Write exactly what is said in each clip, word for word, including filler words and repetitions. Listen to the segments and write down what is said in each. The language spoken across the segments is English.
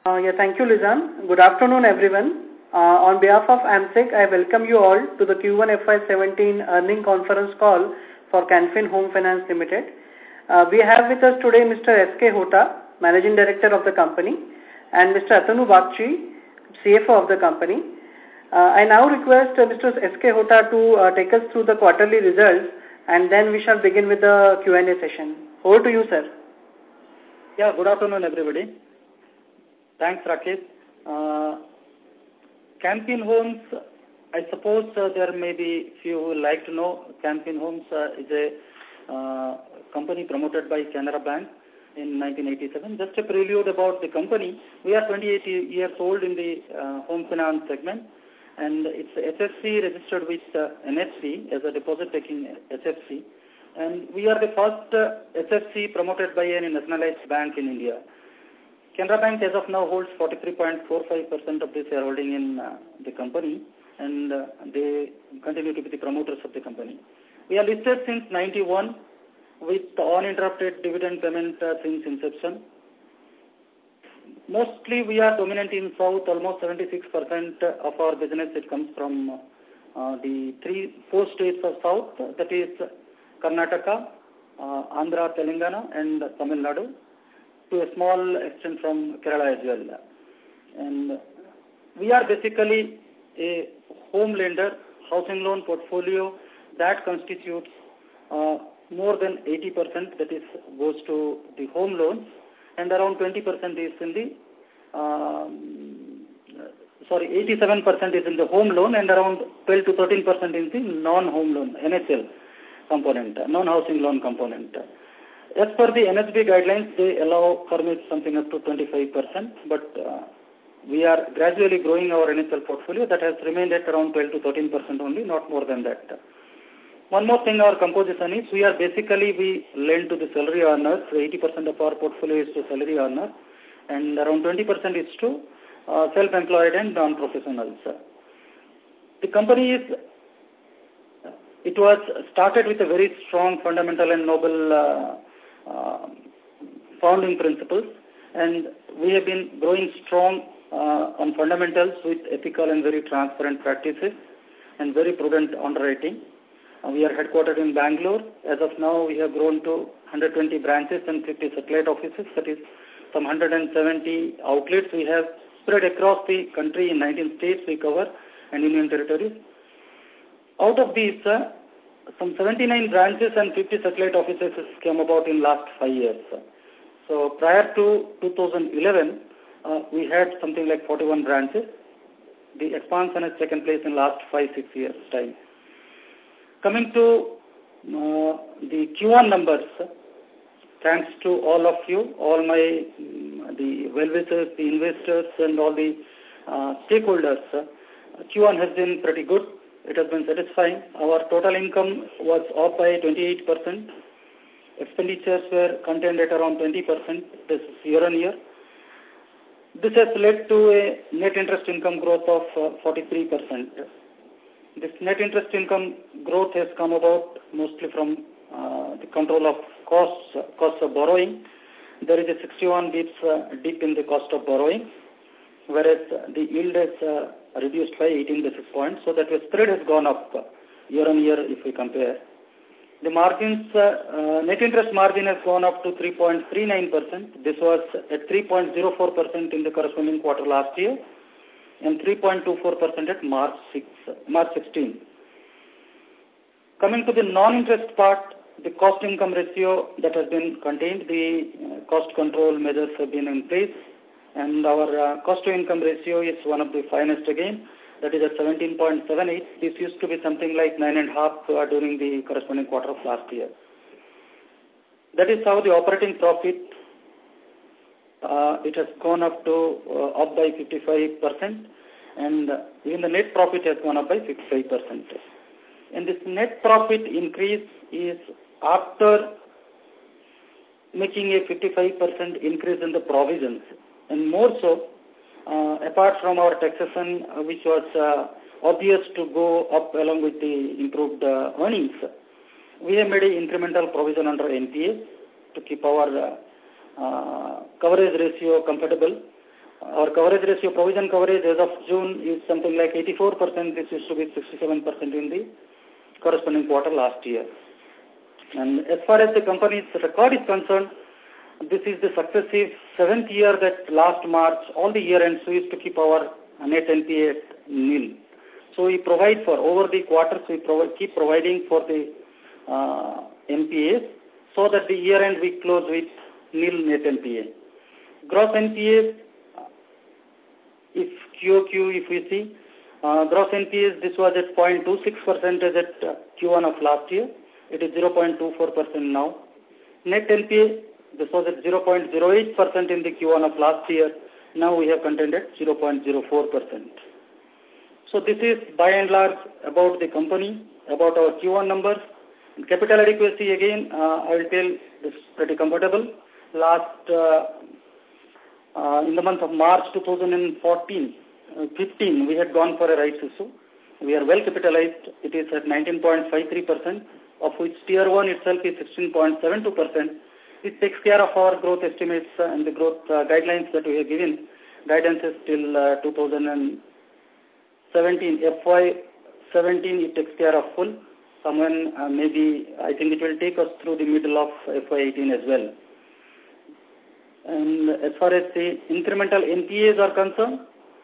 Uh, yeah, thank you, Lizan. Good afternoon, everyone. Uh, on behalf of AMSEC, I welcome you all to the Q one F Y seventeen earning conference call for Can Fin Home Finance Limited. Uh, we have with us today Mister S K Hota, Managing Director of the company, and Mister Atanu Bagchi, C F O of the company. Uh, I now request uh, Mister S K Hota to uh, take us through the quarterly results, and then we shall begin with the Q and A session. Over to you, sir. Yeah, good afternoon, everybody. Thanks, Rakesh. Uh, Can Fin Homes, I suppose uh, there may be few who like to know. Can Fin Homes uh, is a uh, company promoted by Canara Bank in nineteen eighty-seven. Just a prelude about the company. We are twenty-eight years old in the uh, home finance segment, and it's H F C registered with uh, N H C as a deposit-taking H F C. And we are the first uh, H F C promoted by any nationalized bank in India. Canara Bank as of now holds forty-three point four five percent of the shareholding in uh, the company, and uh, they continue to be the promoters of the company. We are listed since ninety-one with uninterrupted dividend payment uh, since inception. Mostly we are dominant in South, almost seventy-six percent of our business it comes from uh, the three, four states of South, that is Karnataka, uh, Andhra, Telangana and Tamil Nadu, to a small extent from Kerala as well. And we are basically a home lender, housing loan portfolio that constitutes uh, more than eighty percent, that is goes to the home loans, and around twenty percent is in the, um, sorry, eighty-seven percent is in the home loan, and around twelve to thirteen percent is the non-home loan, N H L component, non-housing loan component. As per the N H B guidelines, they allow permits something up to twenty-five percent, but uh, we are gradually growing our N H L portfolio that has remained at around twelve to thirteen percent only, not more than that. One more thing, our composition is we are basically, we lend to the salary earners. eighty percent of our portfolio is to salary earner, and around twenty percent is to uh, self-employed and non-professionals. The company is, it was started with a very strong fundamental and noble uh, Uh, founding principles, and we have been growing strong uh, on fundamentals with ethical and very transparent practices and very prudent underwriting. Uh, we are headquartered in Bangalore. As of now, we have grown to one hundred twenty branches and fifty satellite offices, that is some one hundred seventy outlets we have spread across the country in nineteen states we cover and union territories. Out of these, uh, some seventy-nine branches and fifty satellite offices came about in last five years. So prior to two thousand eleven, uh, we had something like forty-one branches. The expansion has taken place in last five, six years time. Coming to uh, the Q one numbers, thanks to all of you, all my, um, the well-wishers, the investors and all the uh, stakeholders, uh, Q one has been pretty good. It has been satisfying. Our total income was up by twenty-eight percent. Expenditures were contained at around twenty percent. This is year on year. This has led to a net interest income growth of uh, forty-three percent. This net interest income growth has come about mostly from uh, the control of costs, uh, costs of borrowing. There is a sixty-one basis points uh, dip in the cost of borrowing, whereas the yield is uh, reduced by eighteen basis points, so that the spread has gone up uh, year on year if we compare. The margins, uh, uh, net interest margin has gone up to three point three nine percent. This was at three point zero four percent in the corresponding quarter last year, and three point two four percent at March sixteenth. Coming to the non-interest part, the cost-income ratio that has been contained, the uh, cost control measures have been in place, and our uh, cost-to-income ratio is one of the finest again, that is at seventeen point seven eight. This used to be something like nine point five uh, during the corresponding quarter of last year. That is how the operating profit, uh, it has gone up to uh, up by fifty-five percent, and uh, even the net profit has gone up by fifty-five percent. And this net profit increase is after making a fifty-five percent increase in the provisions. And more so, uh, apart from our taxation, uh, which was uh, obvious to go up along with the improved uh, earnings, we have made an incremental provision under N P A to keep our uh, uh, coverage ratio comfortable. our coverage ratio, provision coverage as of June is something like eighty-four percent. This used to be sixty-seven percent in the corresponding quarter last year. And as far as the company's record is concerned, this is the successive seventh year that last March, all the year ends, we used to keep our net N P A at nil. So we provide for, over the quarters, we provide, keep providing for the uh, N P As so that the year end we close with nil net N P A. Gross N P As, if Q O Q, if we see, uh, gross N P As, this was at zero point two six percent at uh, Q one of last year. It is zero point two four percent now. Net N P A, this was at zero point zero eight percent in the Q one of last year. Now we have contained at zero point zero four percent. So this is by and large about the company, about our Q one numbers. Capital adequacy, again, uh, I will tell this is pretty comfortable. Last, uh, uh, in the month of March two thousand fourteen, uh, fifteen, we had gone for a rights issue. We are well capitalized. It is at nineteen point five three percent, of which Tier one itself is sixteen point seven two percent. It takes care of our growth estimates and the growth uh, guidelines that we have given. Guidance is till uh, two thousand seventeen. F Y seventeen, it takes care of full. Someone uh, maybe, I think it will take us through the middle of F Y eighteen as well. And as far as the incremental N P As are concerned,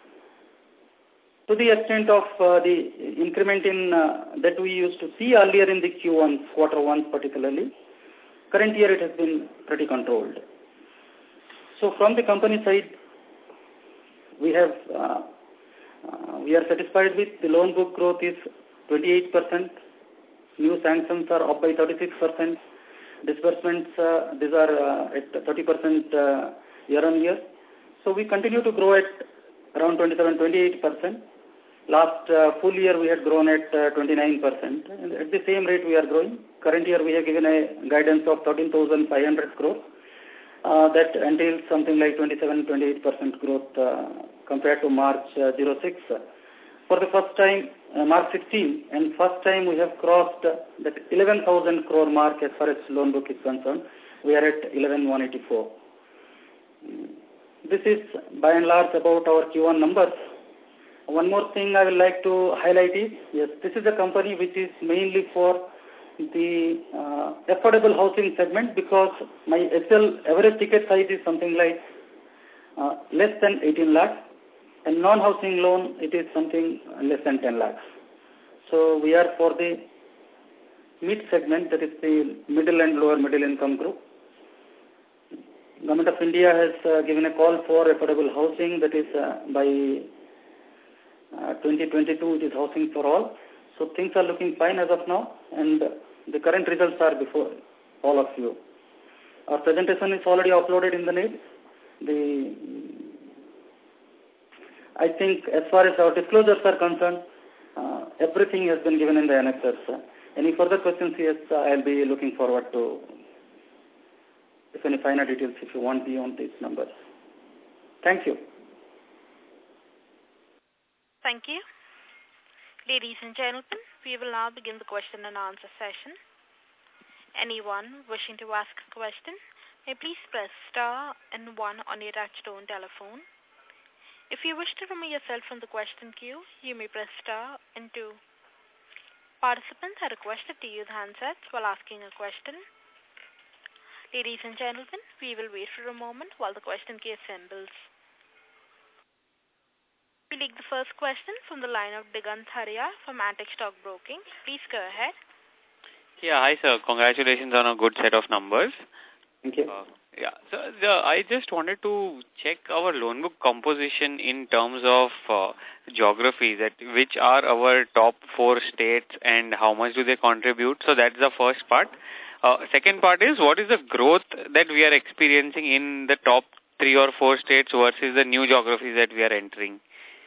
to the extent of uh, the increment in uh, that we used to see earlier in the Q one, quarter one particularly, current year it has been pretty controlled. So from the company side, we have uh, uh, we are satisfied with the loan book growth is twenty-eight percent. New sanctions are up by thirty-six percent. Disbursements, uh, these are uh, at thirty percent uh, year on year. So we continue to grow at around twenty-seven, twenty-eight percent. Last uh, full year we had grown at uh, twenty-nine percent. And at the same rate we are growing. Current year we have given a guidance of thirteen thousand five hundred crores. Uh, that entails something like twenty-seven, twenty-eight percent growth uh, compared to March uh, oh six. For the first time, uh, March sixteen, and first time we have crossed uh, that eleven thousand crore mark as far as loan book is concerned. We are at eleven thousand one hundred eighty-four. This is by and large about our Q one numbers. One more thing I would like to highlight is, yes, this is a company which is mainly for the uh, affordable housing segment, because my S L average ticket size is something like uh, less than eighteen lakhs. And non-housing loan, it is something less than ten lakhs. So we are for the mid segment, that is the middle and lower middle income group. Government of India has uh, given a call for affordable housing, that is uh, by uh, twenty twenty-two, it is housing for all. So things are looking fine as of now, and the current results are before all of you. Our presentation is already uploaded in the net. The I think as far as our disclosures are concerned, uh, everything has been given in the annexes. Uh, any further questions, yes, uh, I'll be looking forward to, if any finer details, if you want beyond these numbers. Thank you. Thank you. Ladies and gentlemen, we will now begin the question and answer session. Anyone wishing to ask a question may please press star and one on your touch-tone telephone. If you wish to remove yourself from the question queue, you may press star and two. Participants are requested to use handsets while asking a question. Ladies and gentlemen, we will wait for a moment while the question queue assembles. We take the first question from the line of Digant Haria from Antique Stock Broking. Please go ahead. Yeah, hi sir. Congratulations on a good set of numbers. Thank you. Uh, yeah, so the, I just wanted to check our loan book composition in terms of uh, geography, that which are our top four states and how much do they contribute. So that's the first part. Uh, second part is, what is the growth that we are experiencing in the top three or four states versus the new geographies that we are entering?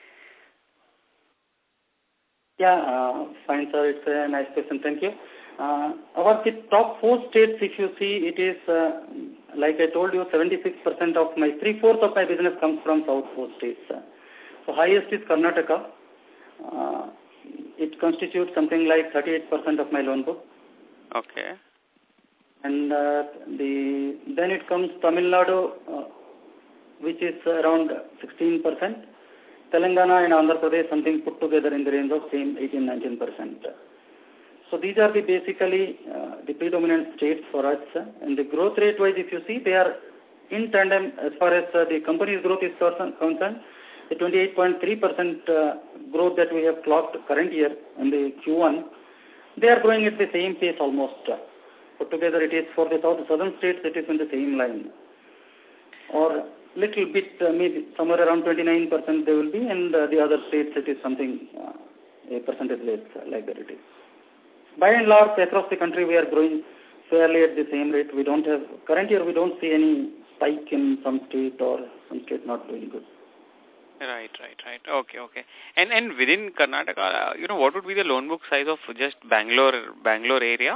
Yeah, uh, fine sir, it's a nice question, thank you. Uh, our the top four states, if you see, it is, uh, like I told you, seventy-six percent of my, three-fourths of my business comes from south four states. So highest is Karnataka. Uh, it constitutes something like thirty-eight percent of my loan book. Okay. And uh, the then it comes Tamil Nadu, uh, which is around sixteen percent. Telangana and Andhra Pradesh, something put together in the range of same eighteen to nineteen percent. So these are the basically uh, the predominant states for us. And the growth rate wise, if you see, they are in tandem as far as uh, the company's growth is concerned. The twenty-eight point three percent uh, growth that we have clocked current year in the Q one, they are growing at the same pace almost. Put together it is for the south, southern states, it is in the same line. Or little bit, uh, maybe somewhere around twenty-nine percent they will be, and uh, the other states it is something, uh, a percentage less, uh, like that it is. By and large, across the country we are growing fairly at the same rate. We don't have, current year we don't see any spike in some state or some state not doing good. Right, right, right. Okay, okay. And and within Karnataka, uh, you know, what would be the loan book size of just Bangalore, Bangalore area?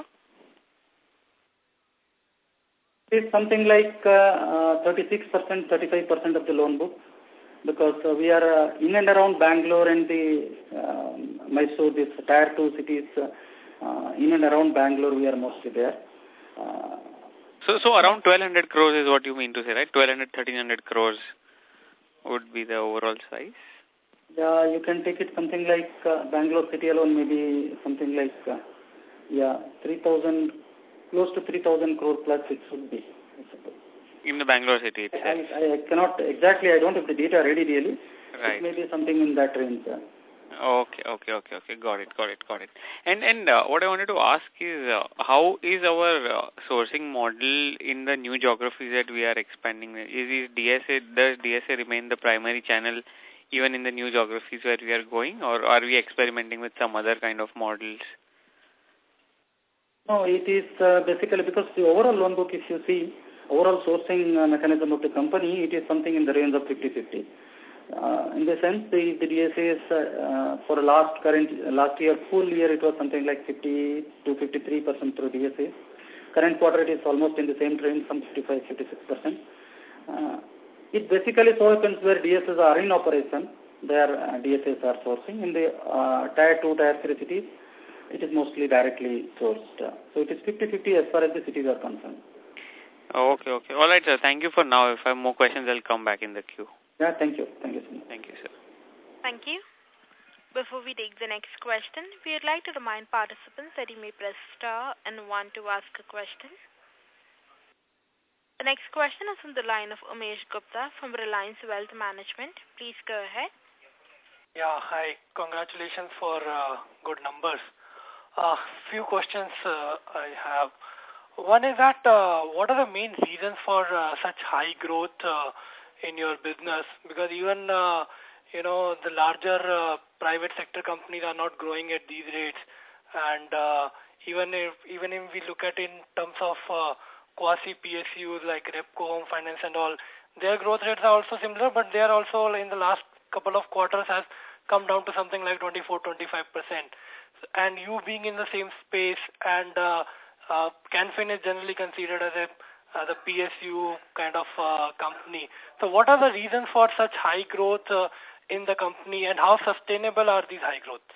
It's something like uh, uh, thirty-six percent, thirty-five percent of the loan book, because uh, we are uh, in and around Bangalore and the uh, Mysore, these tier two cities, uh, uh, in and around Bangalore we are mostly there. Uh, so, so around twelve hundred crores is what you mean to say, right? twelve hundred, thirteen hundred crores would be the overall size? Yeah, you can take it something like uh, Bangalore city alone, maybe something like, uh, yeah, three thousand, close to three thousand crore plus it should be, I suppose. In the Bangalore city itself? I, I cannot, exactly, I don't have the data ready really. Right. It may be something in that range. Uh. Okay, okay, okay, okay. Got it, got it, got it. And and uh, what I wanted to ask is, uh, how is our uh, sourcing model in the new geographies that we are expanding? Is, is D S A, does D S A remain the primary channel even in the new geographies where we are going, or are we experimenting with some other kind of models? No, it is uh, basically because the overall loan book, if you see, overall sourcing uh, mechanism of the company, it is something in the range of fifty fifty. Uh, in the sense, the, the D S A is uh, uh, for last current last year full year it was something like fifty to fifty-three percent through D S A. Current quarter it is almost in the same trend, some fifty-five, fifty-six percent. Uh, it basically so happens where D S As are in operation, their uh, D S As are sourcing. In the uh, tier two, tier three cities, it is mostly directly sourced. Uh, so it is fifty fifty as far as the cities are concerned. Okay, okay. All right, sir. Thank you for now. If I have more questions, I'll come back in the queue. Yeah, thank you. Thank you so much. Thank you, sir. Thank you. Before we take the next question, we would like to remind participants that you may press star and one to ask a question. The next question is from the line of Umesh Gupta from Reliance Wealth Management. Please go ahead. Yeah, hi. Congratulations for uh, good numbers. A uh, few questions uh, I have. One is that uh, what are the main reasons for uh, such high growth uh, in your business? Because even, uh, you know, the larger uh, private sector companies are not growing at these rates. And uh, even if even if we look at in terms of uh, quasi-P S Us like Repco, Home Finance and all, their growth rates are also similar, but they are also in the last couple of quarters has come down to something like twenty-four, twenty-five percent. And you being in the same space, and uh, uh, Canfin is generally considered as a uh, the P S U kind of uh, company. So what are the reasons for such high growth uh, in the company, and how sustainable are these high growths?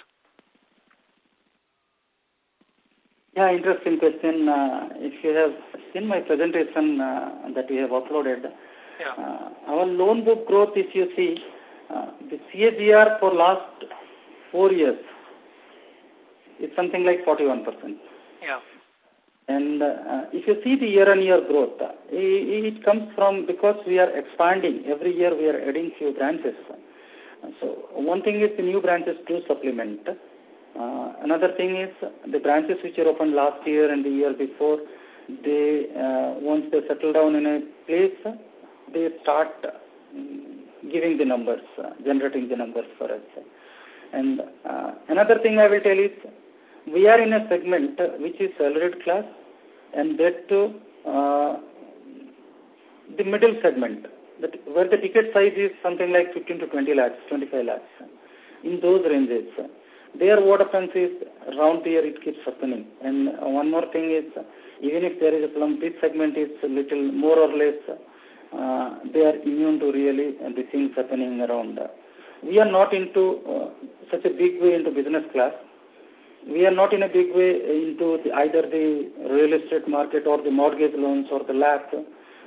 Yeah, interesting question. Uh, if you have seen my presentation uh, that we have uploaded, yeah. uh, our loan book growth, if you see, uh, the C A G R for last four years, it's something like forty-one percent. Yeah. And uh, if you see the year-on-year growth, uh, it, it comes from because we are expanding. Every year we are adding few branches. So one thing is the new branches do supplement. Uh, another thing is the branches which are opened last year and the year before, they uh, once they settle down in a place, they start giving the numbers, uh, generating the numbers for us. And uh, another thing I will tell is, we are in a segment which is salaried class, and that too uh, the middle segment, that where the ticket size is something like fifteen to twenty lakhs, twenty-five lakhs. In those ranges, there what happens is around the year it keeps happening. And uh, one more thing is, even if there is a slump, this segment is a little more or less, uh, they are immune to really uh, the things happening around. We are not into uh, such a big way into business class. We are not in a big way into the, either the real estate market or the mortgage loans or the L A P.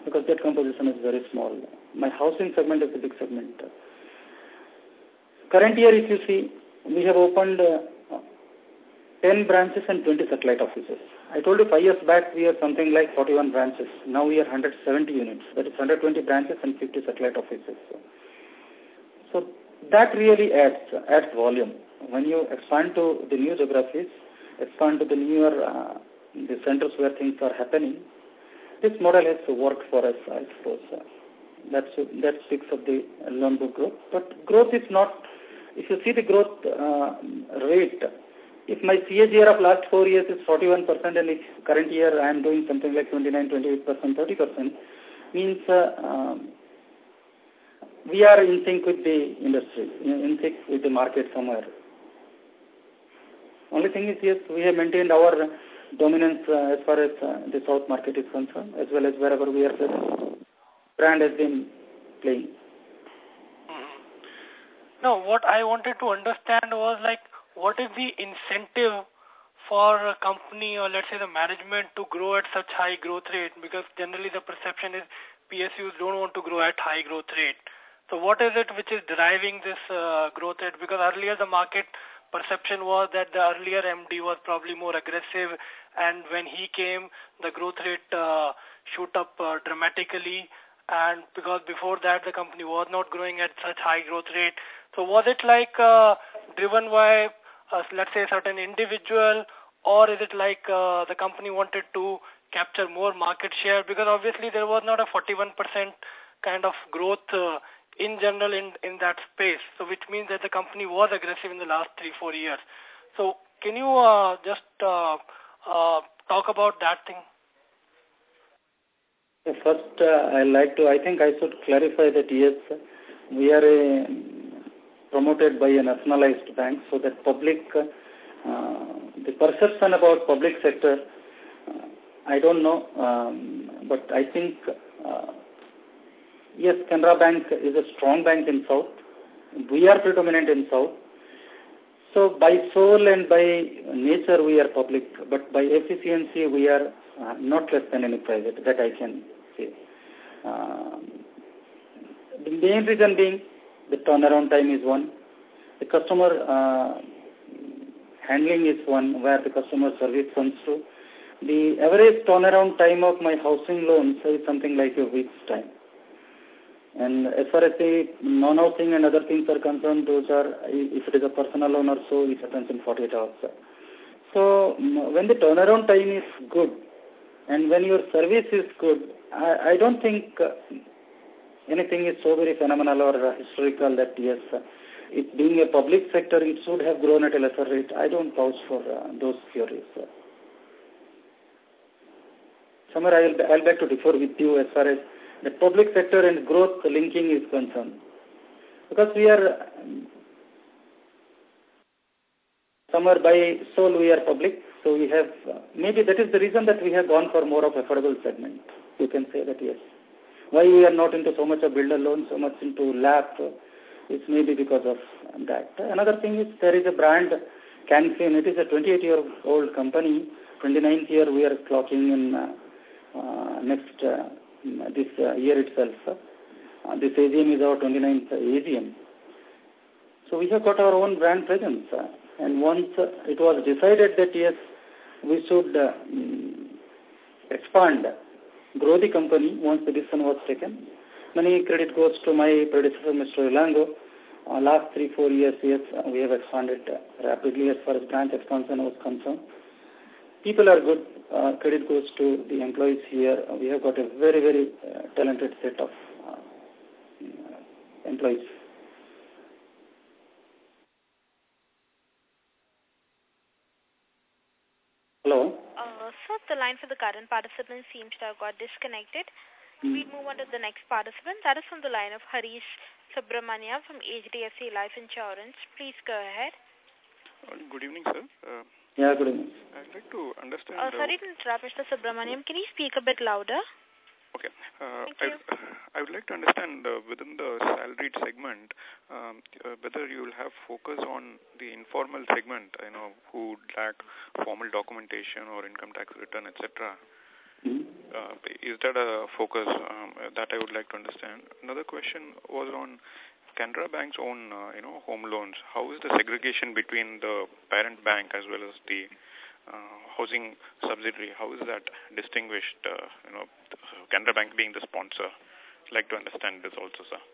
because that composition is very small. My housing segment is a big segment. Current year, if you see, we have opened uh, ten branches and twenty satellite offices. I told you five years back we had something like forty-one branches. Now we are one hundred seventy units. That is one hundred twenty branches and fifty satellite offices. So that really adds, adds volume. When you expand to the new geographies, expand to the newer uh, the centers where things are happening, this model has worked for us, I suppose. That's, that speaks of the loan book growth. But growth is not, if you see the growth uh, rate, if my C A G R of last four years is forty-one percent and if current year I am doing something like twenty-nine, twenty-eight percent, thirty percent, means uh, um, we are in sync with the industry, in sync with the market somewhere. Only thing is, yes, we have maintained our dominance uh, as far as uh, the South market is concerned, as well as wherever we are present. Brand has been playing. Mm-hmm. No, what I wanted to understand was like, what is the incentive for a company or let's say the management to grow at such high growth rate? Because generally the perception is P S Us don't want to grow at high growth rate. So what is it which is driving this uh, growth rate? Because earlier the market perception was that the earlier M D was probably more aggressive, and when he came, the growth rate uh, shoot up uh, dramatically, and because before that the company was not growing at such high growth rate. So was it like uh, driven by, uh, let's say, a certain individual, or is it like uh, the company wanted to capture more market share? Because obviously there was not a forty-one percent kind of growth uh, in general in, in that space, so which means that the company was aggressive in the last three, four years. So can you uh, just uh, uh, talk about that thing? First, uh, I like to, I think I should clarify that yes, we are a, promoted by a nationalized bank, so that public, uh, the perception about public sector, uh, I don't know, um, but I think uh, yes, Canara Bank is a strong bank in South. We are predominant in South. So by soul and by nature we are public, but by efficiency we are uh, not less than any private, that I can say. Uh, the main reason being the turnaround time is one. The customer uh, handling is one, where the customer service comes through. The average turnaround time of my housing loans is something like a week's time. And as far as the non-housing and other things are concerned, those are, if it is a personal loan or so, it happens in forty-eight hours. So when the turnaround time is good and when your service is good, I, I don't think uh, anything is so very phenomenal or uh, historical that yes, uh, it being a public sector, it should have grown at a lesser rate. I don't vouch for uh, those theories. Somewhere I'll, I'll beg to differ with you as far as the public sector and growth linking is concerned. Because we are, somewhere by soul we are public, so we have, uh, maybe that is the reason that we have gone for more of affordable segment. You can say that yes. Why we are not into so much of builder loan, so much into L A P, it's maybe because of that. Another thing is there is a brand, Canfin. It is a twenty-eight-year-old company. twenty-ninth year we are clocking in uh, uh, next uh, this uh, year itself. Uh, this A G M is our twenty-ninth A G M. So we have got our own brand presence. Uh, and once uh, it was decided that yes, we should uh, expand, grow the company, once the decision was taken. Many credit goes to my predecessor, Mister Ilango. Uh, last three, four years, yes, uh, we have expanded uh, rapidly as far as branch expansion was concerned. People are good. Uh, credit goes to the employees here. Uh, we have got a very, very uh, talented set of uh, employees. Hello? Uh, sir, the line for the current participant seems to have got disconnected. Mm. We move on to the next participant. That is from the line of Harish Subramania from H D F C Life Insurance. Please go ahead. Uh, good evening, sir. Uh, yeah, good evening. I'd like to understand... Uh, sorry to interrupt, Mister Subramaniam. Can you speak a bit louder? Okay. Uh, Thank I, you. I would like to understand uh, within the salaried segment, um, uh, whether you will have focus on the informal segment, you know, who lack formal documentation or income tax return, et cetera. Mm-hmm. Uh, is that a focus um, that I would like to understand? Another question was on Canara Bank's own, uh, you know, home loans. How is the segregation between the parent bank as well as the uh, housing subsidiary? How is that distinguished? Uh, you know, Canara Bank being the sponsor. I'd like to understand this also, sir.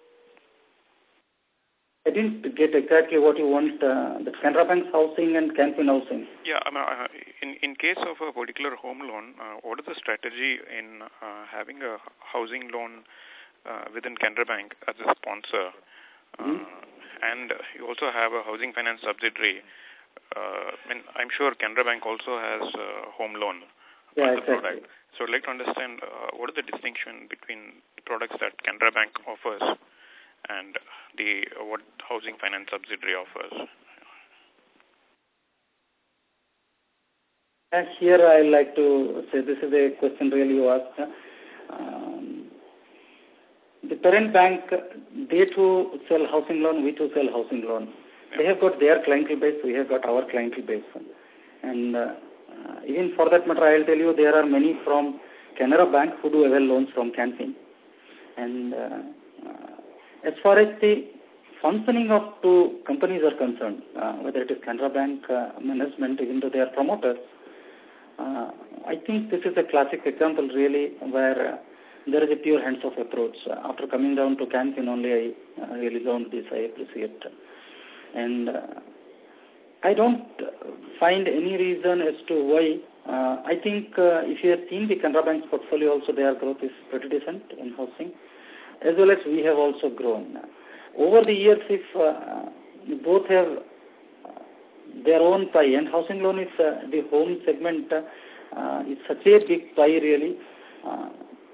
I didn't get exactly what you want, uh, the Canara Bank's housing and Can Fin housing. Yeah, I mean, uh, in, in case of a particular home loan, uh, what is the strategy in uh, having a housing loan uh, within Canara Bank as a sponsor? Uh, mm-hmm. And you also have a housing finance subsidiary. Uh, I mean, I'm sure Canara Bank also has a home loan. Yeah, the exactly. Product. So I'd like to understand uh, what is the distinction between the products that Canara Bank offers and the uh, what housing finance subsidiary offers. And here I like to say this is a question really you asked. Um, the parent bank, they too sell housing loan, we too sell housing loan. Yeah. They have got their clientele base, we have got our clientele base. And uh, uh, even for that matter, I'll tell you, there are many from Canara Bank who do avail loans from Can Fin. And uh, uh, as far as the functioning of two companies are concerned, uh, whether it is Canara Bank uh, management, even though they are promoters, uh, I think this is a classic example really where uh, there is a pure hands-off approach. Uh, after coming down to Can Fin only, I uh, really learned this, I appreciate. And uh, I don't find any reason as to why. Uh, I think uh, if you have seen the Canara Bank's portfolio also, their growth is pretty decent in housing, as well as we have also grown. Over the years, if uh, both have their own pie, and housing loan is uh, the home segment uh, is such a big pie really. Uh,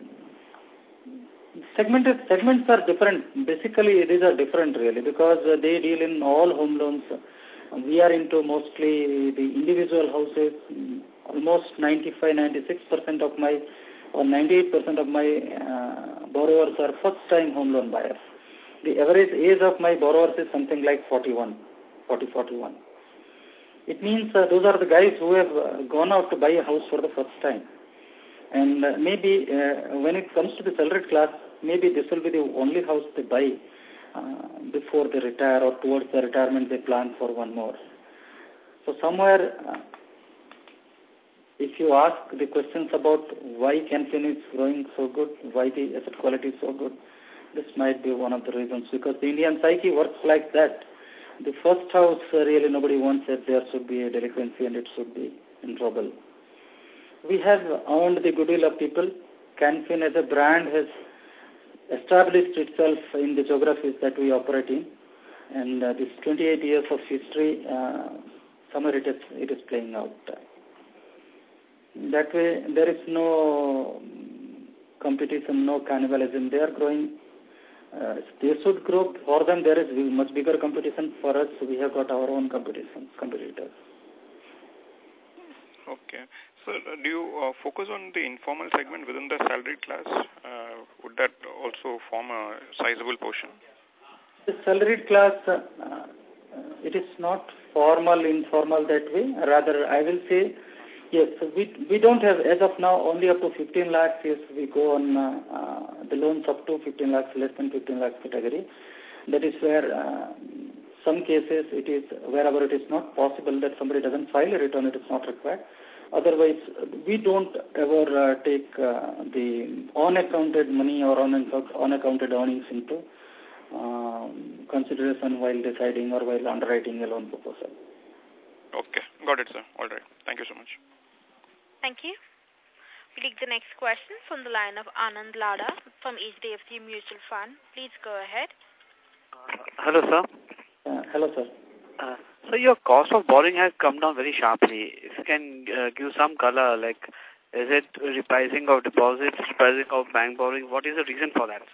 segment is, segments are different. Basically, these are different really because uh, they deal in all home loans. We are into mostly the individual houses. Almost ninety-five, ninety-six percent of my or ninety-eight percent of my uh, borrowers are first-time home loan buyers. The average age of my borrowers is something like forty-one, forty, forty-one. It means uh, those are the guys who have uh, gone out to buy a house for the first time. And uh, maybe uh, when it comes to the salaried class, maybe this will be the only house they buy uh, before they retire or towards the retirement they plan for one more. So somewhere, uh, if you ask the questions about why Can Fin is growing so good, why the asset quality is so good, this might be one of the reasons, because the Indian psyche works like that. The first house, uh, really nobody wants that there should be a delinquency and it should be in trouble. We have earned the goodwill of people. Can Fin as a brand has established itself in the geographies that we operate in. And uh, this twenty-eight years of history, uh, somewhere it is, it is playing out. That way, there is no competition, no cannibalism. They are growing. Uh, they should grow. For them, there is much bigger competition. For us, we have got our own competition, competitors. Okay. So, uh, do you uh, focus on the informal segment within the salaried class? Uh, would that also form a sizable portion? The salaried class, uh, uh, it is not formal, informal that way. Rather, I will say, yes, we we don't have, as of now, only up to fifteen lakhs. Yes, we go on uh, uh, the loans up to fifteen lakhs, less than fifteen lakhs category. That is where uh, some cases it is, wherever it is not possible that somebody doesn't file a return, it is not required. Otherwise, we don't ever uh, take uh, the unaccounted money or unaccounted earnings into um, consideration while deciding or while underwriting a loan proposal. Okay, got it, sir. All right. Thank you so much. Thank you. We take the next question from the line of Anand Lada from H D F C Mutual Fund. Please go ahead. Uh, hello, sir. Uh, hello, sir. Uh, so your cost of borrowing has come down very sharply. If you can uh, give some color, like is it repricing of deposits, repricing of bank borrowing? What is the reason for that?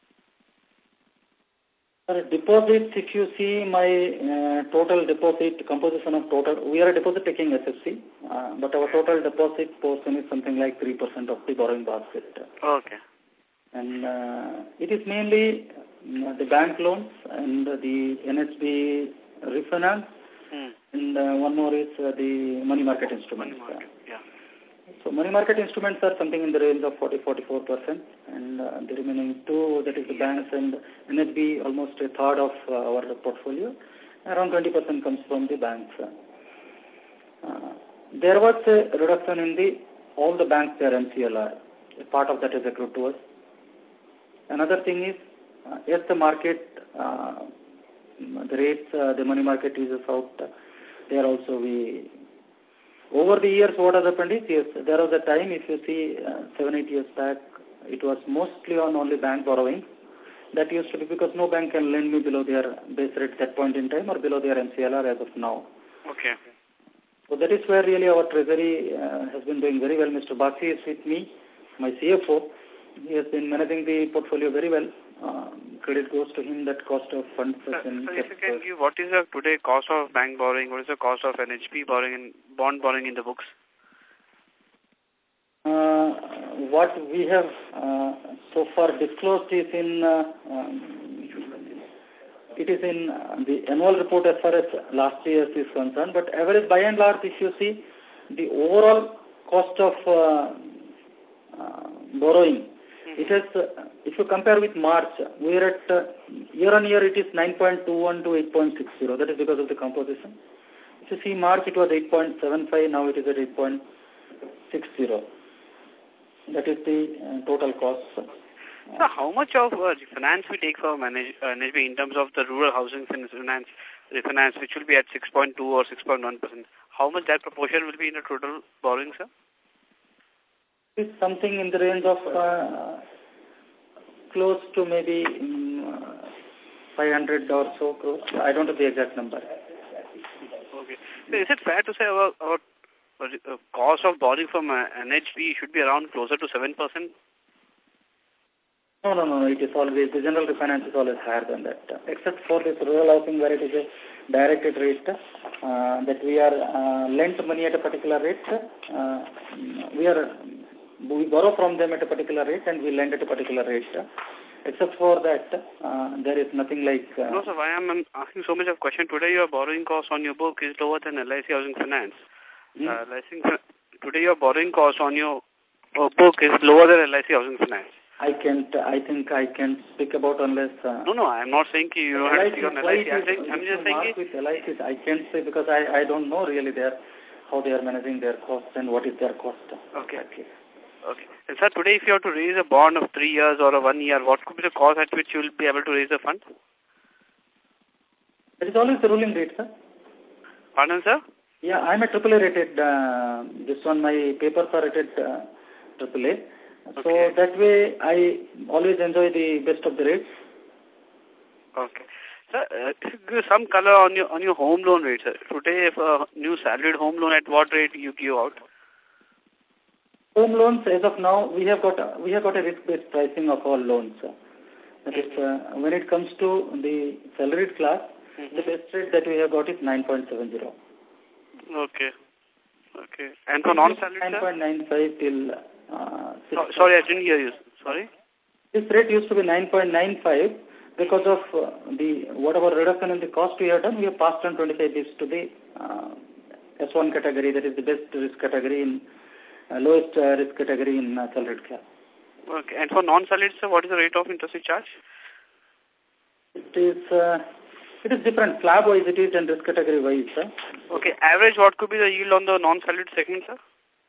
Uh, deposits, if you see my uh, total deposit composition of total, we are a deposit taking S F C, uh, but our total deposit portion is something like three percent of the borrowing basket. Okay. And uh, it is mainly uh, the bank loans and uh, the N H B refinance, hmm. and uh, one more is uh, the money market instruments. Money market, yeah. So money market instruments are something in the range of forty to forty-four percent, and uh, the remaining two, that is the banks and N H B, almost a third of uh, our portfolio. Around twenty percent comes from the banks. Uh, there was a reduction in the all the banks their M C L R. A part of that is accrued to us. Another thing is, uh, yes, the market, uh, the rates, uh, the money market is out. Uh, there also we. Over the years, what has happened is, yes, there was a time, if you see, uh, seven, eight years back, it was mostly on only bank borrowing. That used to be because no bank can lend me below their base rate at that point in time or below their M C L R as of now. Okay. So that is where really our treasury uh, has been doing very well. Mister Basi is with me, my C F O. He has been managing the portfolio very well. Uh, credit goes to him that cost of funds. So, has been so if kept you can give, what is the today cost of bank borrowing, what is the cost of N H B borrowing and bond borrowing in the books? Uh, what we have uh, so far disclosed is in, uh, um, it is in uh, the annual report as far as last year is concerned, but average by and large, if you see, the overall cost of uh, uh, borrowing, mm-hmm. it has, uh, if you compare with March, we are at, uh, year on year it is nine point two one to eight point six zero, that is because of the composition. If you see March it was eight point seven five, now it is at eight point six zero. That is the uh, total cost. So how much of uh, finance we take for manage, uh, N H B in terms of the rural housing finance, refinance, which will be at six point two or six point one percent? How much that proportion will be in the total borrowing, sir? It's something in the range of uh, close to maybe um, five hundred or so crores. I don't have the exact number. Okay. So is it fair to say our, our uh, cost of borrowing from uh, N H B should be around closer to seven percent? No, no, no, it is always, the general refinance is always higher than that, uh, except for this rural housing where it is a directed rate, uh, that we are uh, lent money at a particular rate, uh, we are, we borrow from them at a particular rate and we lend at a particular rate. Except for that, uh, there is nothing like... Uh, no, sir, why I'm asking so much of question. Today your borrowing cost on your book is lower than L I C Housing Finance. Hmm? Uh, L I C, today your borrowing cost on your uh, book is lower than L I C Housing Finance. I can't, I think I can't speak about unless... Uh, no, no, I'm not saying you don't have to speak on L I C. I'm, saying, I'm just saying... With L I Cs, I can't say because I, I don't know really their, how they are managing their costs and what is their cost. Okay. Okay. Okay. And sir, today if you have to raise a bond of three years or a one year, what could be the cost at which you will be able to raise the fund? It is always the ruling rate, sir. Pardon, sir? Yeah, I'm a triple A rated. Uh, this one, my papers are rated uh, triple A. So okay. That way, I always enjoy the best of the rates. Okay. Sir, uh, if you give some color on your on your home loan rate, sir. Today, if a new salaried home loan, at what rate you give out? Home loans, as of now, we have got a, we have got a risk-based pricing of all loans. That is, uh, when it comes to the salaried class, mm-hmm. the best rate that we have got is nine point seven zero. Okay. Okay. And for non-salaried, nine point nine five till... Uh, oh, sorry, I didn't hear you. Sorry? This rate used to be nine point nine five because of uh, the whatever reduction in the cost we have done, we have passed on twenty-five basis to the uh, S one category, that is the best risk category in uh, lowest uh, risk category in uh, salaried class. Okay. And for non-salaried, sir, what is the rate of interest charge? It is uh, it is different. Slab wise it is and risk category wise, sir. Okay. Average, what could be the yield on the non-salaried segment, sir?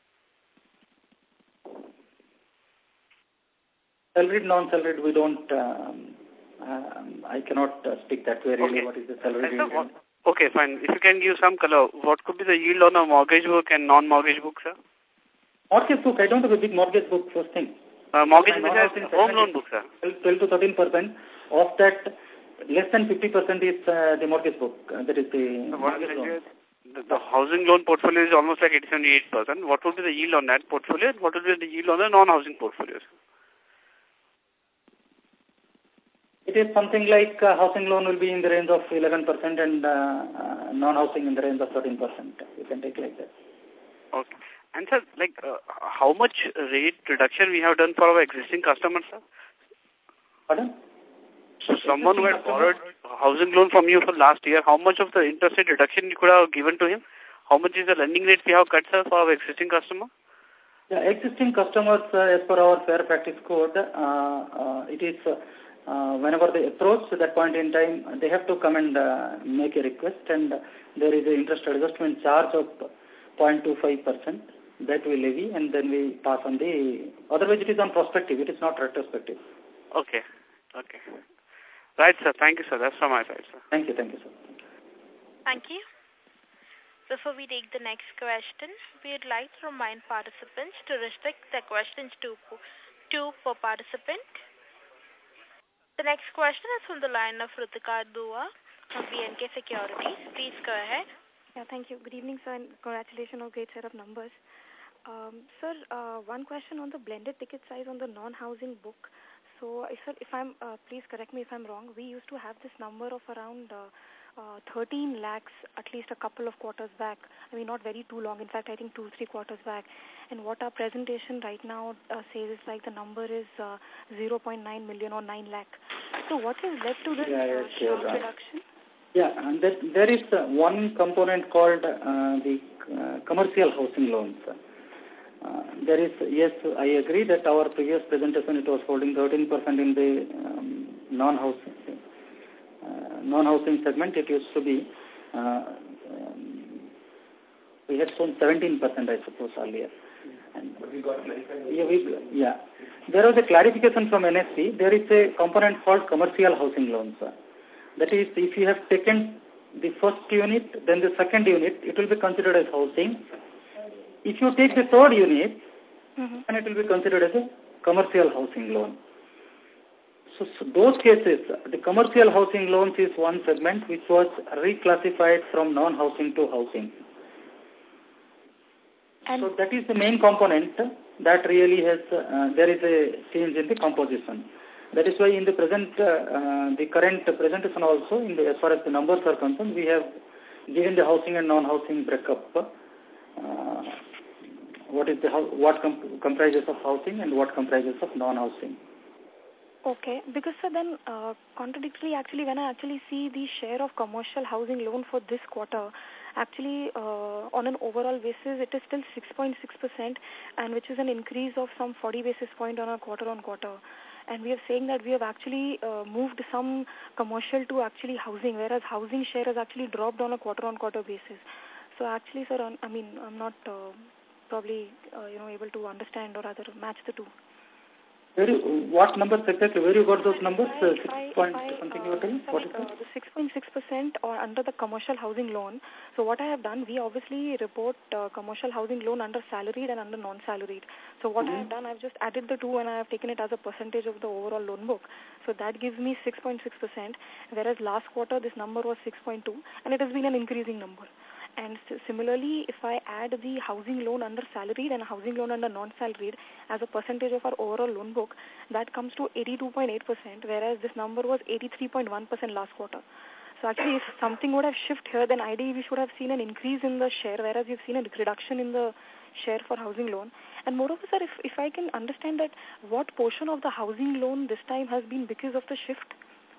Salaried, non-salaried, we don't, um, um, I cannot uh, speak that way really. Okay. What is the salaried yield? What, okay, fine. If you can give some color, what could be the yield on a mortgage book and non-mortgage book, sir? Mortgage book, I don't have a big mortgage book, first thing. Uh, mortgage book is home loan book, sir. twelve to thirteen percent. Of that, less than fifty percent is uh, the mortgage book. Uh, that is the so mortgage loan. The, the housing loan portfolio is almost like eighty to seventy-eight percent. What would be the yield on that portfolio and what would be the yield on the non-housing portfolios? It is something like uh, housing loan will be in the range of eleven percent and uh, uh, non-housing in the range of thirteen percent. You can take like that. Okay. And sir, like uh, how much rate reduction we have done for our existing customers, sir? Pardon? So someone who had borrowed housing loan from you for last year, how much of the interest rate reduction you could have given to him? How much is the lending rate we have cut, sir, for our existing customer? Yeah, existing customers, uh, as per our fair practice code, uh, uh, it is uh, whenever they approach at that point in time, they have to come and uh, make a request, and there is an interest adjustment charge of zero point two five percent that we levy, and then we pass on the, otherwise it is on prospective, it is not retrospective. Okay, okay. Right, sir. Thank you, sir. That's from my side, sir. Thank you, thank you, sir. Thank you. Before we take the next question, we would like to remind participants to restrict their questions to two per participant. The next question is from the line of Ritika Dua from B N K Securities. Please go ahead. Yeah, thank you. Good evening, sir, and congratulations on a great set of numbers. Um, sir, uh, one question on the blended ticket size on the non-housing book. So, if, sir, if I'm, uh, please correct me if I'm wrong, we used to have this number of around uh, uh, thirteen lakhs at least a couple of quarters back. I mean, not very too long. In fact, I think two, three quarters back. And what our presentation right now uh, says is like the number is uh, zero point nine million or nine lakh. So, what has led to this yeah, uh, yes, sure, sharp reduction? Yeah, and that, there is uh, one component called uh, the uh, commercial housing loans. Uh, there is, yes, I agree that our previous presentation it was holding thirteen percent in the um, non-housing uh, non-housing segment. It used to be, uh, um, we had shown seventeen percent, I suppose, earlier. And we got clarified. Yeah, we, yeah. There was a clarification from N S C. There is a component called commercial housing loans. That is, if you have taken the first unit, then the second unit, it will be considered as housing. If you take the third unit, mm-hmm. then it will be considered as a commercial housing loan. So, so those cases, the commercial housing loans is one segment which was reclassified from non-housing to housing. And so that is the main component that really has, uh, there is a change in the composition. That is why in the present, uh, uh, the current presentation also, in the, as far as the numbers are concerned, we have given the housing and non-housing breakup. Uh, what is the what com comprises of housing and what comprises of non-housing. Okay, because sir, then uh, contradictory actually when I actually see the share of commercial housing loan for this quarter, actually uh, on an overall basis it is still six point six percent, and which is an increase of some forty basis point on a quarter on quarter. And we are saying that we have actually uh, moved some commercial to actually housing, whereas housing share has actually dropped on a quarter-on-quarter basis. So actually, sir, I mean, I'm not uh, probably, uh, you know, able to understand or rather match the two. Where you, what numbers exactly? Where you got those numbers? I, uh, six I, point I, something uh, you were telling? Sorry, What is uh, that? the six point six percent or under the commercial housing loan. So what I have done, we obviously report uh, commercial housing loan under salaried and under non-salaried. So what mm-hmm. I have done, I've just added the two and I have taken it as a percentage of the overall loan book. So that gives me six point six percent, whereas last quarter this number was six point two, and it has been an increasing number. And similarly, if I add the housing loan under salaried and housing loan under non-salaried as a percentage of our overall loan book, that comes to eighty-two point eight percent, whereas this number was eighty-three point one percent last quarter. So actually, if something would have shifted here, then ideally we should have seen an increase in the share, whereas we've seen a reduction in the share for housing loan. And moreover, sir, if, if I can understand that what portion of the housing loan this time has been because of the shift?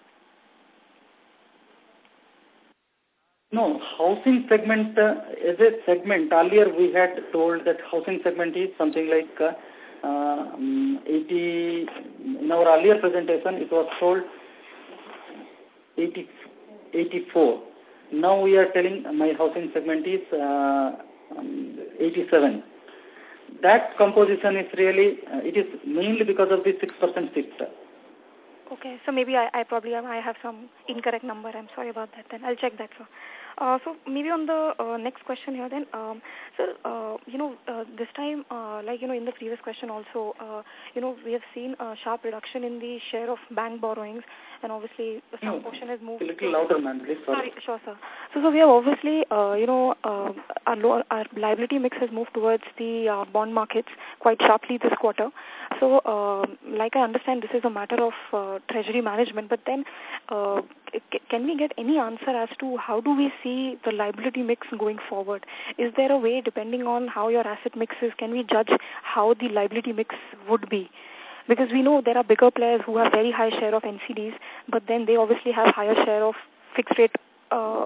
No, housing segment uh, is a segment. Earlier we had told that housing segment is something like uh, um, eighty, in our earlier presentation it was told eighty, eighty-four. Now we are telling my housing segment is uh, um, eighty-seven. That composition is really, uh, it is mainly because of the six percent shift. Okay, so maybe I, I probably have, I have some incorrect number. I'm sorry about that then. I'll check that, sir. Uh, so maybe on the uh, next question here then, um, so, uh, you know, uh, this time, uh, like, you know, in the previous question also, uh, you know, we have seen a sharp reduction in the share of bank borrowings, and obviously some no, portion has moved. A little louder, man, please. Sorry. Sorry, sure, sir. So, so we have obviously, uh, you know, uh, our, low, our liability mix has moved towards the uh, bond markets quite sharply this quarter. So, uh, like I understand, this is a matter of uh, treasury management, but then uh, can we get any answer as to how do we see the liability mix going forward? Is there a way, depending on how your asset mix is, can we judge how the liability mix would be? Because we know there are bigger players who have very high share of N C Ds, but then they obviously have higher share of fixed rate uh,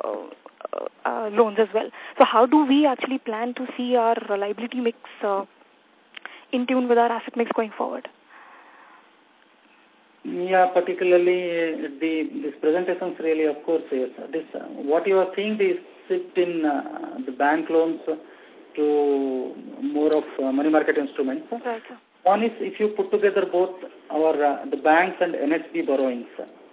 uh, loans as well. So how do we actually plan to see our liability mix uh, in tune with our asset mix going forward? Yeah, particularly the this presentations really, of course, yes. This uh, what you are seeing is shift in uh, the bank loans to more of uh, money market instruments. Right, sir. One is if you put together both our uh, the banks and N H B borrowings.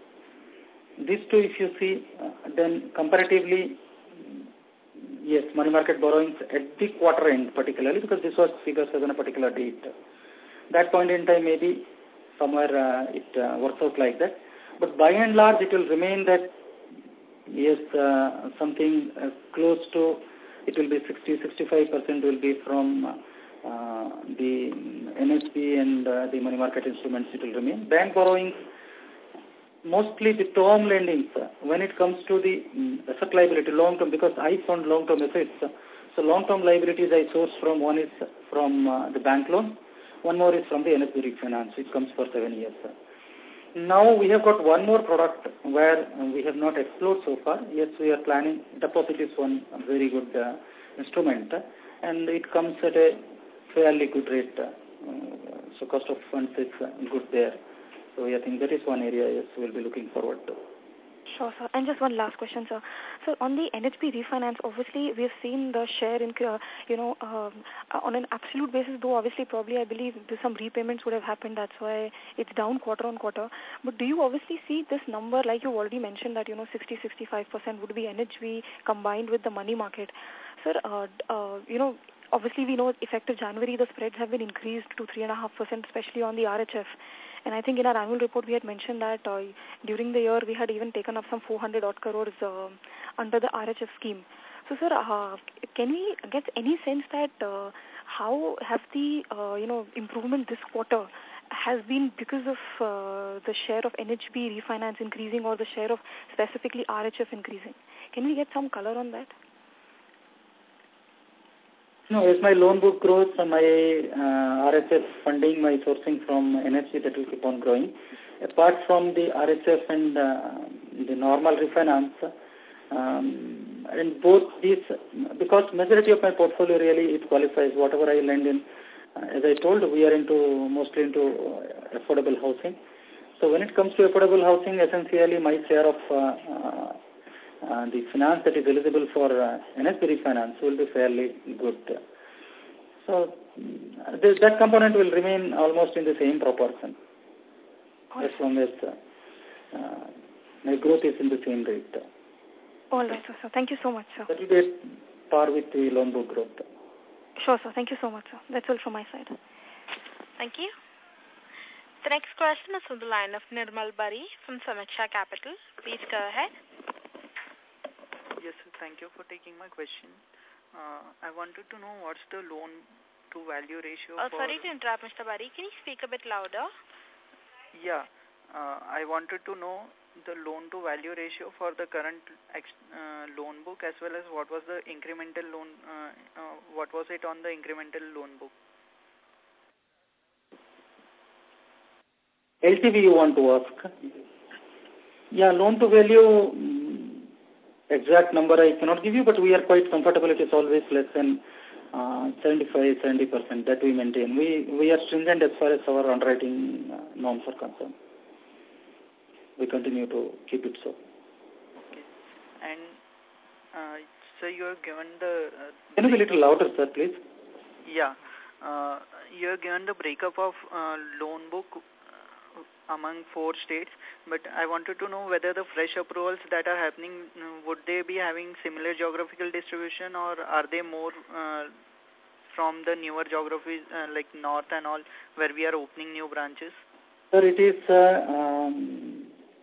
These two, if you see, uh, then comparatively, yes, money market borrowings at the quarter end particularly, because this was figures as on a particular date. That point in time, maybe somewhere uh, it uh, works out like that. But by and large, it will remain that, yes, uh, something uh, close to, it will be sixty to sixty-five percent will be from uh, the N H B and uh, the money market instruments it will remain. Bank borrowings, mostly the term lending, when it comes to the um, asset liability, long-term, because I fund long-term assets. So long-term liabilities I source from, one is from uh, the bank loan, one more is from the N H B refinance, which comes for seven years. Now we have got one more product where we have not explored so far. Yes, we are planning. Deposit is one very good uh, instrument, and it comes at a fairly good rate. Uh, so cost of funds is uh, good there. So I think that is one area, yes, we'll be looking forward to. Sure, sir. And just one last question, sir. So on the N H B refinance, obviously we have seen the share in, uh, you know, um, on an absolute basis, though obviously probably I believe there's some repayments would have happened. That's why it's down quarter on quarter. But do you obviously see this number, like you already mentioned that, you know, sixty to sixty-five percent would be N H B combined with the money market. Sir, uh, uh, you know, obviously we know effective January the spreads have been increased to three point five percent, especially on the R H F. And I think in our annual report we had mentioned that uh, during the year we had even taken up some four hundred odd crores uh, under the R H F scheme. So, sir, uh, can we get any sense that uh, how have the uh, you know improvement this quarter has been because of uh, the share of N H B refinance increasing or the share of specifically R H F increasing? Can we get some color on that? No, as my loan book grows, uh, my uh, R H F funding, my sourcing from N H B, that will keep on growing. Apart from the R H F and uh, the normal refinance, um, and both these, because majority of my portfolio really it qualifies, whatever I lend in. Uh, as I told, we are into mostly into uh, affordable housing. So when it comes to affordable housing, essentially my share of uh, uh, Uh, the finance that is eligible for uh, N H B refinance will be fairly good. So uh, this, that component will remain almost in the same proportion as long as uh, uh, my growth is in the same rate. All right, sir. So thank you so much, sir. That will be at par with the loan book growth. Sure, sir. Thank you so much, sir. That's all from my side. Thank you. The next question is from the line of Nirmal Bari from Sameeksha Capital. Please go ahead. Yes, sir. Thank you for taking my question. Uh, I wanted to know what's the loan to value ratio. Oh, for... sorry to interrupt, Mister Bari. Can you speak a bit louder? Yeah. Uh, I wanted to know the loan to value ratio for the current uh, loan book as well as what was the incremental loan, uh, uh, what was it on the incremental loan book? L T V you want to ask? Yeah, loan to value, exact number I cannot give you, but we are quite comfortable. It is always less than uh, seventy-five to seventy percent that we maintain. We we are stringent as far as our underwriting uh, norms are concerned. We continue to keep it so. Okay. And uh, so you have given the... Uh, Can you be a little louder, sir, please? Yeah. Uh, you have given the breakup of uh, loan book among four states, but I wanted to know whether the fresh approvals that are happening, would they be having similar geographical distribution, or are they more uh, from the newer geographies uh, like north and all, where we are opening new branches? Sir, it is uh, um,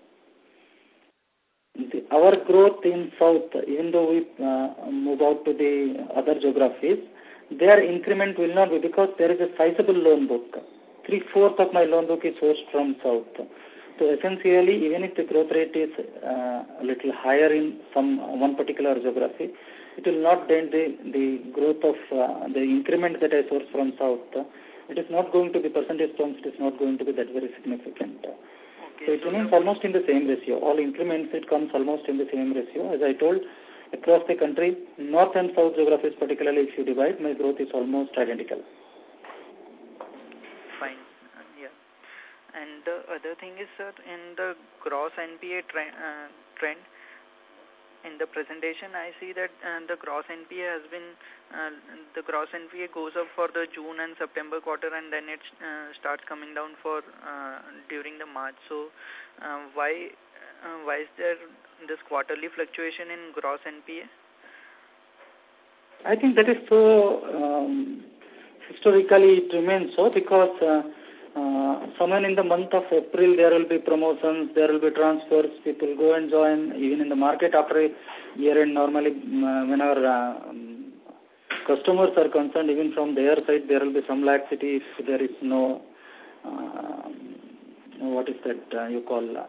the, our growth in south, even though we uh, move out to the other geographies, their increment will not be, because there is a sizable loan book. Three-fourths of my loan book is sourced from south. So essentially, even if the growth rate is uh, a little higher in some one particular geography, it will not dent the, the growth of uh, the increment that I source from south. It is not going to be, percentage terms, it is not going to be that very significant. Okay, so it so remains almost in the same ratio. All increments, it comes almost in the same ratio. As I told, across the country, north and south geographies particularly, if you divide, my growth is almost identical. And the other thing is, sir, in the gross N P A tre uh, trend, in the presentation, I see that uh, the gross N P A has been, uh, the gross N P A goes up for the June and September quarter, and then it uh, starts coming down for uh, during the March. So, uh, why uh, why is there this quarterly fluctuation in gross N P A? I think that is so, um, historically it remains so because uh, uh, somewhere in the month of April there will be promotions, there will be transfers, people go and join, even in the market after a year end normally uh, when our uh, um, customers are concerned, even from their side there will be some laxity if there is no, uh, what is that uh, you call, uh,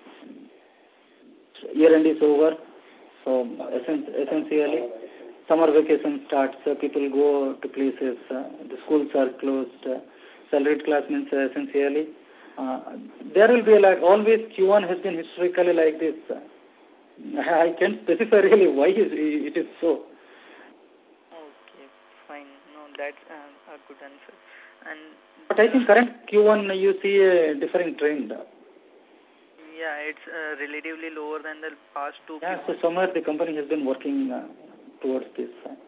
year end is over, so essentially summer vacation starts, uh, people go to places, uh, the schools are closed, uh, salaried class means uh, essentially. Uh, there will be like always Q one has been historically like this. Uh, I can't specify really why is, it is so. Okay, fine. No, that's uh, a good answer. And but I think current Q one you see a different trend. Yeah, it's uh, relatively lower than the past two. Yeah, so somewhere the company has been working uh, towards this. Uh.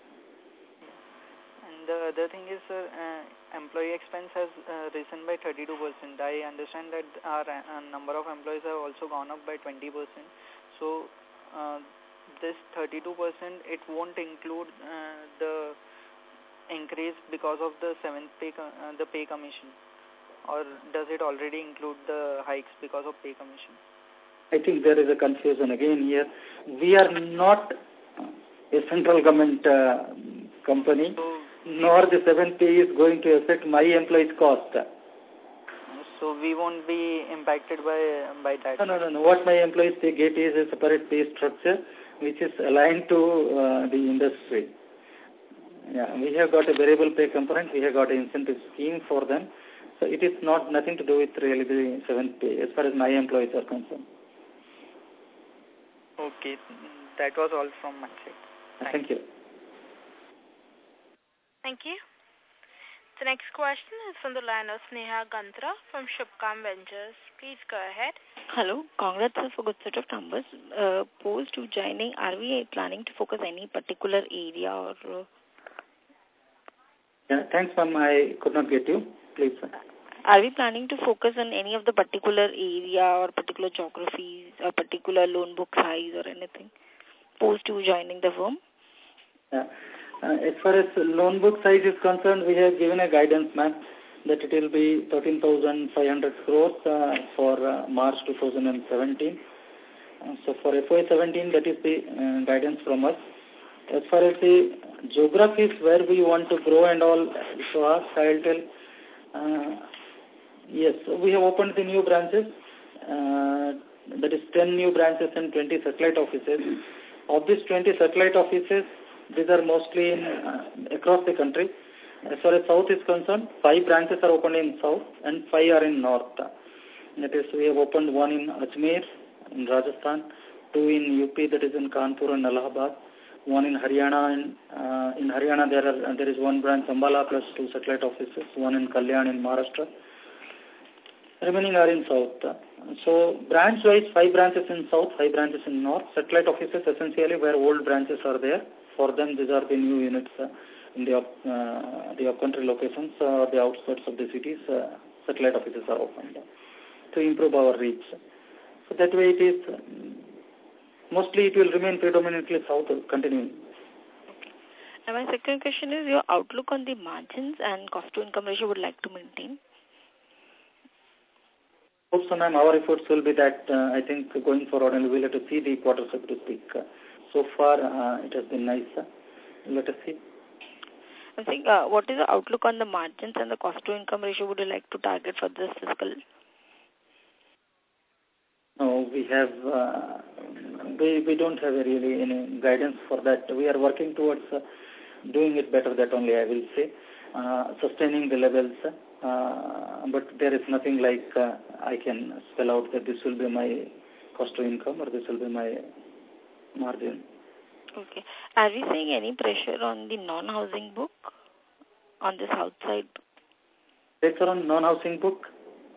And the other thing is, uh, uh, employee expense has uh, risen by thirty-two percent. I understand that our uh, number of employees have also gone up by twenty percent. So, uh, this thirty-two percent, it won't include uh, the increase because of the seventh pay, uh, the pay commission. Or does it already include the hikes because of pay commission? I think there is a confusion again here. We are not a central government uh, company, so, nor the seventh pay is going to affect my employees' cost. So we won't be impacted by by that? No, no, no. no. What my employees they get is a separate pay structure which is aligned to uh, the industry. Yeah, we have got a variable pay component. We have got an incentive scheme for them. So it is not nothing to do with really the seventh pay as far as my employees are concerned. Okay, that was all from my side. Thank, Thank you. Thank you. The next question is from the line of Sneha Gantra from Shubhkam Ventures. Please go ahead. Hello, congrats for good set of numbers. Uh, post to joining, are we planning to focus any particular area or? Uh... Yeah, thanks, ma'am. I could not get you. Please, sir. Are we planning to focus on any of the particular area or particular geographies or particular loan book size or anything post to joining the firm? Yeah. Uh, as far as loan book size is concerned, we have given a guidance, ma'am, that it will be thirteen thousand five hundred crores uh, for uh, March two thousand seventeen. Uh, so for F Y seventeen, that is the uh, guidance from us. As far as the geographies where we want to grow and all, so I'll tell. Uh, yes, we have opened the new branches, uh, that is ten new branches and twenty satellite offices. Of these twenty satellite offices, these are mostly in, uh, across the country. As far as South is concerned, five branches are opened in South and five are in North. That is, we have opened one in Ajmer, in Rajasthan, two in U P, that is in Kanpur and Allahabad, one in Haryana. And, uh, in Haryana, there are there is one branch, Ambala, plus two satellite offices, one in Kalyan in Maharashtra. Remaining are in South. So, branch-wise, five branches in South, five branches in North. Satellite offices, essentially, where old branches are there. For them, these are the new units uh, in the, uh, the up-country locations or uh, the outskirts of the cities. Uh, satellite offices are opened to improve our reach. So, that way it is, uh, mostly it will remain predominantly South, continuing. Okay. And my second question is your outlook on the margins and cost-to-income ratio would like to maintain? Hope so, ma'am. Our efforts will be that, uh, I think, going forward, and we'll have to see the quarter, so to speak. Uh, so far, uh, it has been nice. Uh, let us see. I think, uh, what is the outlook on the margins and the cost-to-income ratio would you like to target for this fiscal? No, we have, uh, we, we don't have really any guidance for that. We are working towards uh, doing it better, that only I will say, uh, sustaining the levels. Uh, but there is nothing like uh, I can spell out that this will be my cost to income or this will be my margin. Okay. Are we seeing any pressure on the non-housing book on the south side? Pressure on non-housing book?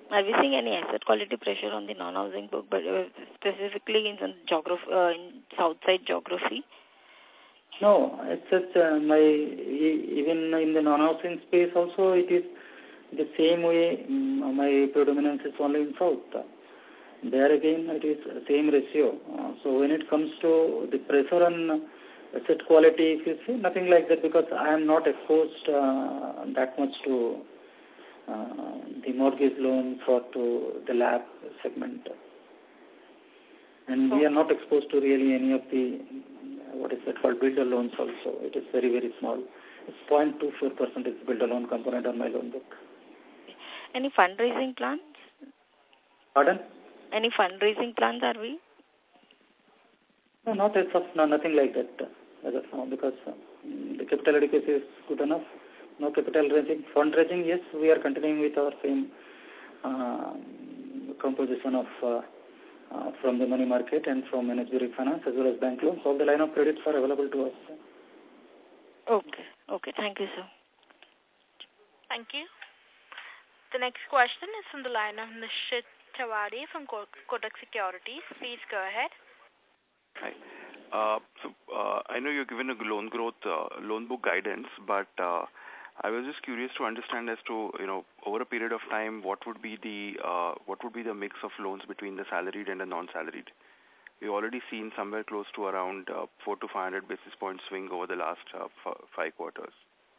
Are we seeing any asset quality pressure on the non-housing book, but uh, specifically in some geography, uh, in south side geography? No, it's just uh, my, even in the non-housing space also, it is the same way. Um, my predominance is only in south. There again, it is same ratio. Uh, so when it comes to the pressure on asset quality, if you see, nothing like that, because I am not exposed uh, that much to uh, the mortgage loan or to the lab segment. And we are not exposed to really any of the, what is it called, builder loans also. It is very, very small. It's zero point two four percent is builder loan component on my loan book. Any fundraising plans? Pardon? Any fundraising plans are we? No, not as of now, nothing like that uh, as of now, because uh, the capital adequacy is good enough. No capital raising. Fundraising, yes, we are continuing with our same uh, composition of uh, uh, from the money market and from N H B refinance as well as bank loans. All the line of credits are available to us. Okay. Okay. Thank you, sir. Thank you. The next question is from the line of Nishit Chawadi from Kotak Securities. Please go ahead. Hi. Uh, so uh, I know you're given a loan growth, uh, loan book guidance, but uh, I was just curious to understand as to, you know, over a period of time, what would be the uh, what would be the mix of loans between the salaried and the non-salaried? We've already seen somewhere close to around uh, four to five hundred basis point swing over the last uh, f five quarters.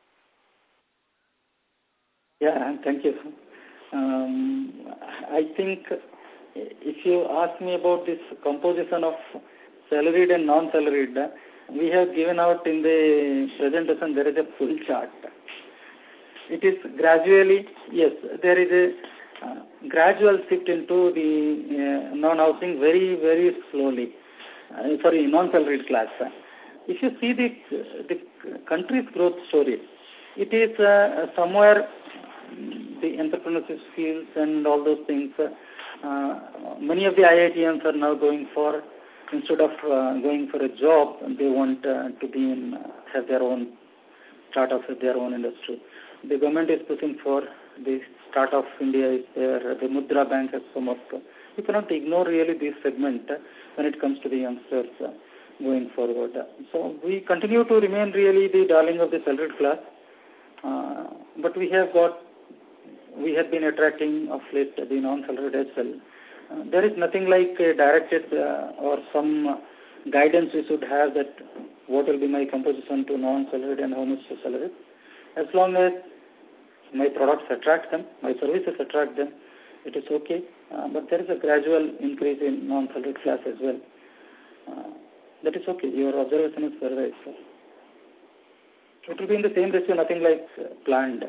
Yeah, thank you. Um, I think if you ask me about this composition of salaried and non-salaried, we have given out in the presentation, there is a full chart. It is gradually, yes, there is a uh, gradual shift into the uh, non-housing very, very slowly. Uh, sorry, non-salaried class. If you see the, the country's growth story, it is uh, somewhere the entrepreneurship skills and all those things. Uh, many of the I I T Ms are now going for, instead of uh, going for a job, they want uh, to be in, uh, have their own start-up with their own industry. The government is pushing for the Start of India is there, the Mudra Bank has come up. You cannot ignore really this segment uh, when it comes to the youngsters uh, going forward. So we continue to remain really the darling of the salaried class, uh, but we have got, we have been attracting of late the non-salaried as well. Uh, there is nothing like uh, directed uh, or some uh, guidance we should have that what will be my composition to non-salaried and how much to salaried. As long as my products attract them, my services attract them, it is okay. Uh, but there is a gradual increase in non-salaried class as well. Uh, that is okay. Your observation is very right, sir. It will be in the same ratio, nothing like uh, planned.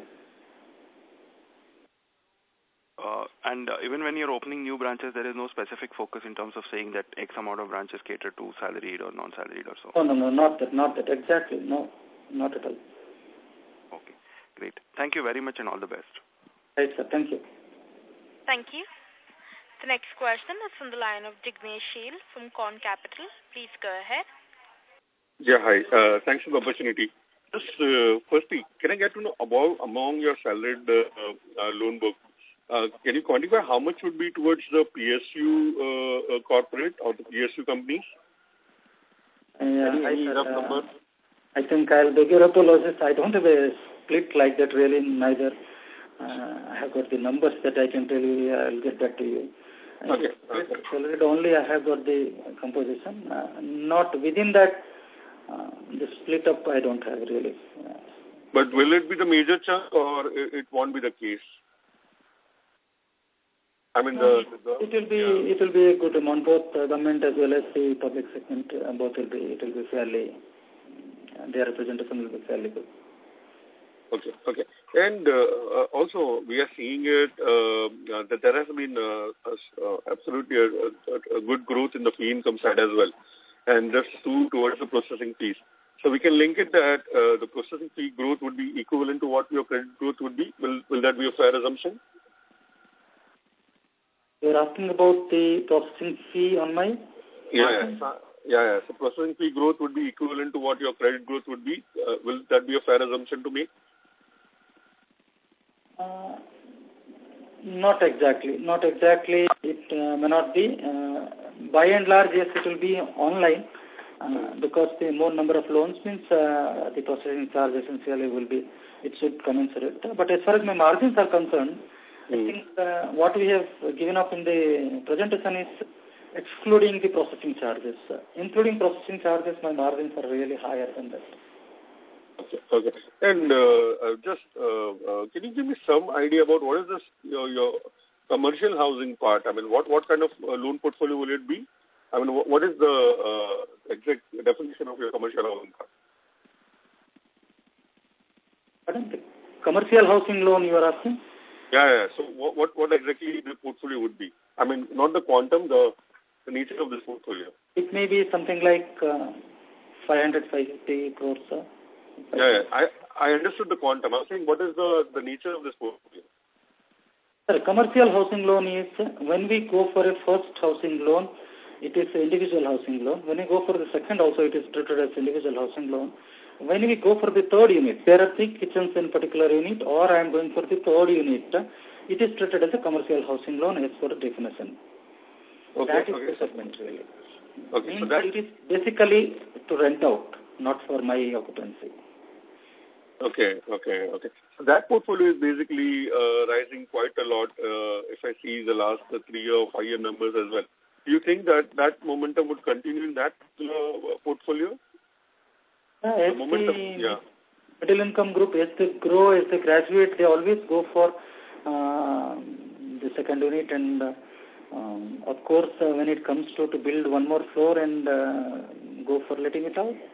Uh, and uh, even when you're opening new branches, there is no specific focus in terms of saying that X amount of branches cater to salaried or non-salaried or so? Oh, no, no, not that, not that. Exactly. No, not at all. Okay, great. Thank you very much and all the best. Right, sir. Thank you. Thank you. The next question is from the line of Jignesh Sheel from Corn Capital. Please go ahead. Yeah, hi. Uh, thanks for the opportunity. Just uh, firstly, can I get to know about among your salaried uh, uh, loan book, uh, can you quantify how much would be towards the P S U uh, uh, corporate or the P S U companies? Uh, any I, any rough uh, number? I think I'll beg your apologies. I don't have a split like that really, neither. Uh, I have got the numbers that I can tell you. I'll get back to you. Okay. okay. Salaried only I have got the composition. Uh, not within that, uh, the split up I don't have really. Uh, but will it be the major chunk or it, it won't be the case? I mean, the, the, it will be yeah. it will be a good amount, both uh, government as well as the public segment. Uh, both will be it will be fairly. Uh, their representation will be fairly good. Okay, okay. And uh, also, we are seeing it uh, uh, that there has been uh, uh, absolutely a, a, a good growth in the fee income side as well, and just two towards the processing fees. So we can link it that uh, the processing fee growth would be equivalent to what your credit growth would be. Will will that be a fair assumption? You're asking about the processing fee on my... Yeah, yeah. So, yeah, yeah. So processing fee growth would be equivalent to what your credit growth would be. Uh, will that be a fair assumption to make? Uh, Not exactly. Not exactly. It uh, may not be. Uh, by and large, yes, it will be online uh, because the more number of loans means uh, the processing charge essentially will be, it should commensurate. But as far as my margins are concerned, mm. I think uh, what we have given up in the presentation is excluding the processing charges. Uh, including processing charges, my margins are really higher than that. Okay. Okay. And uh, uh, just uh, uh, can you give me some idea about what is this your, your commercial housing part? I mean, what what kind of uh, loan portfolio will it be? I mean, what, what is the uh, exact definition of your commercial housing part? Pardon? The commercial housing loan you are asking? Yeah, yeah. So what what, what exactly the portfolio would be? I mean, not the quantum, the, the nature of this portfolio. It may be something like uh, five hundred, five fifty crores. Uh, Yeah, yeah. I, I understood the quantum. I'm saying what is the, the nature of this portfolio? Sir, commercial housing loan is, when we go for a first housing loan, it is individual housing loan. When we go for the second also, it is treated as individual housing loan. When we go for the third unit, there are three kitchens in particular unit, or I am going for the third unit, it is treated as a commercial housing loan as per definition. Okay, that is okay. the segment really. Okay, Means so that it is basically to rent out, not for my occupancy. Okay, okay, okay. So that portfolio is basically uh, rising quite a lot uh, if I see the last uh, three or five year numbers as well. Do you think that that momentum would continue in that uh, portfolio? Uh, the as momentum, the yeah. middle income group, as they grow, as they graduate, they always go for uh, the second unit, and uh, um, of course, uh, when it comes to to build one more floor and uh, go for letting it out.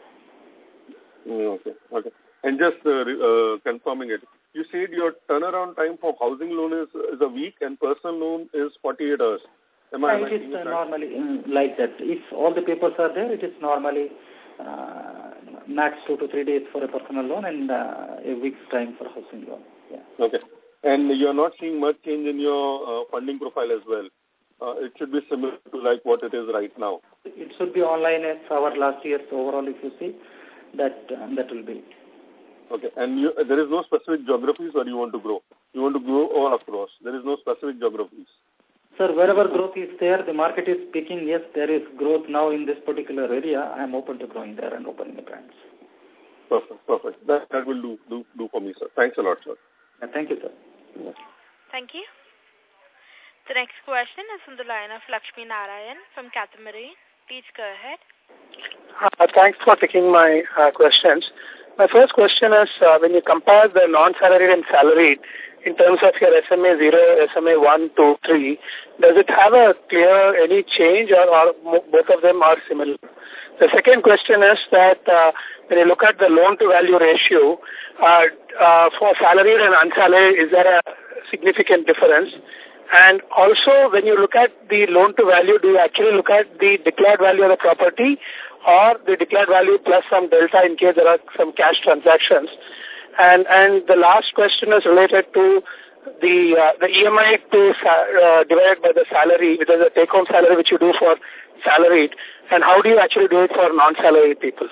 Mm, okay, okay. And just uh, uh, confirming it, you said your turnaround time for housing loan is, is a week and personal loan is forty-eight hours. Am I yeah, it is uh, normally um, like that. If all the papers are there, it is normally uh, max two to three days for a personal loan and uh, a week's time for housing loan. Yeah. Okay. And you are not seeing much change in your uh, funding profile as well. Uh, it should be similar to like what it is right now. It should be online as our last year's overall, if you see, that uh, that will be. Okay, and you, there is no specific geographies where you want to grow. You want to grow all across. There is no specific geographies. Sir, wherever growth is there, the market is speaking, yes, there is growth now in this particular area. I am open to growing there and opening the branch. Perfect, perfect. That, that will do, do, do for me, sir. Thanks a lot, sir. Yeah, thank you, sir. Yeah. Thank you. The next question is from the line of Lakshmi Narayan from Catamaran. Please go ahead. Uh, thanks for taking my uh, questions. My first question is, uh, when you compare the non-salaried and salaried in terms of your S M A zero, S M A one, two, three, does it have a clear any change, or, or both of them are similar? The second question is that uh, when you look at the loan-to-value ratio, uh, uh, for salaried and unsalaried, is there a significant difference? And also, when you look at the loan-to-value, do you actually look at the declared value of the property or the declared value plus some delta in case there are some cash transactions? And and the last question is related to the uh, the E M I to uh, divided by the salary, which is the take-home salary which you do for salaried, and how do you actually do it for non-salaried people?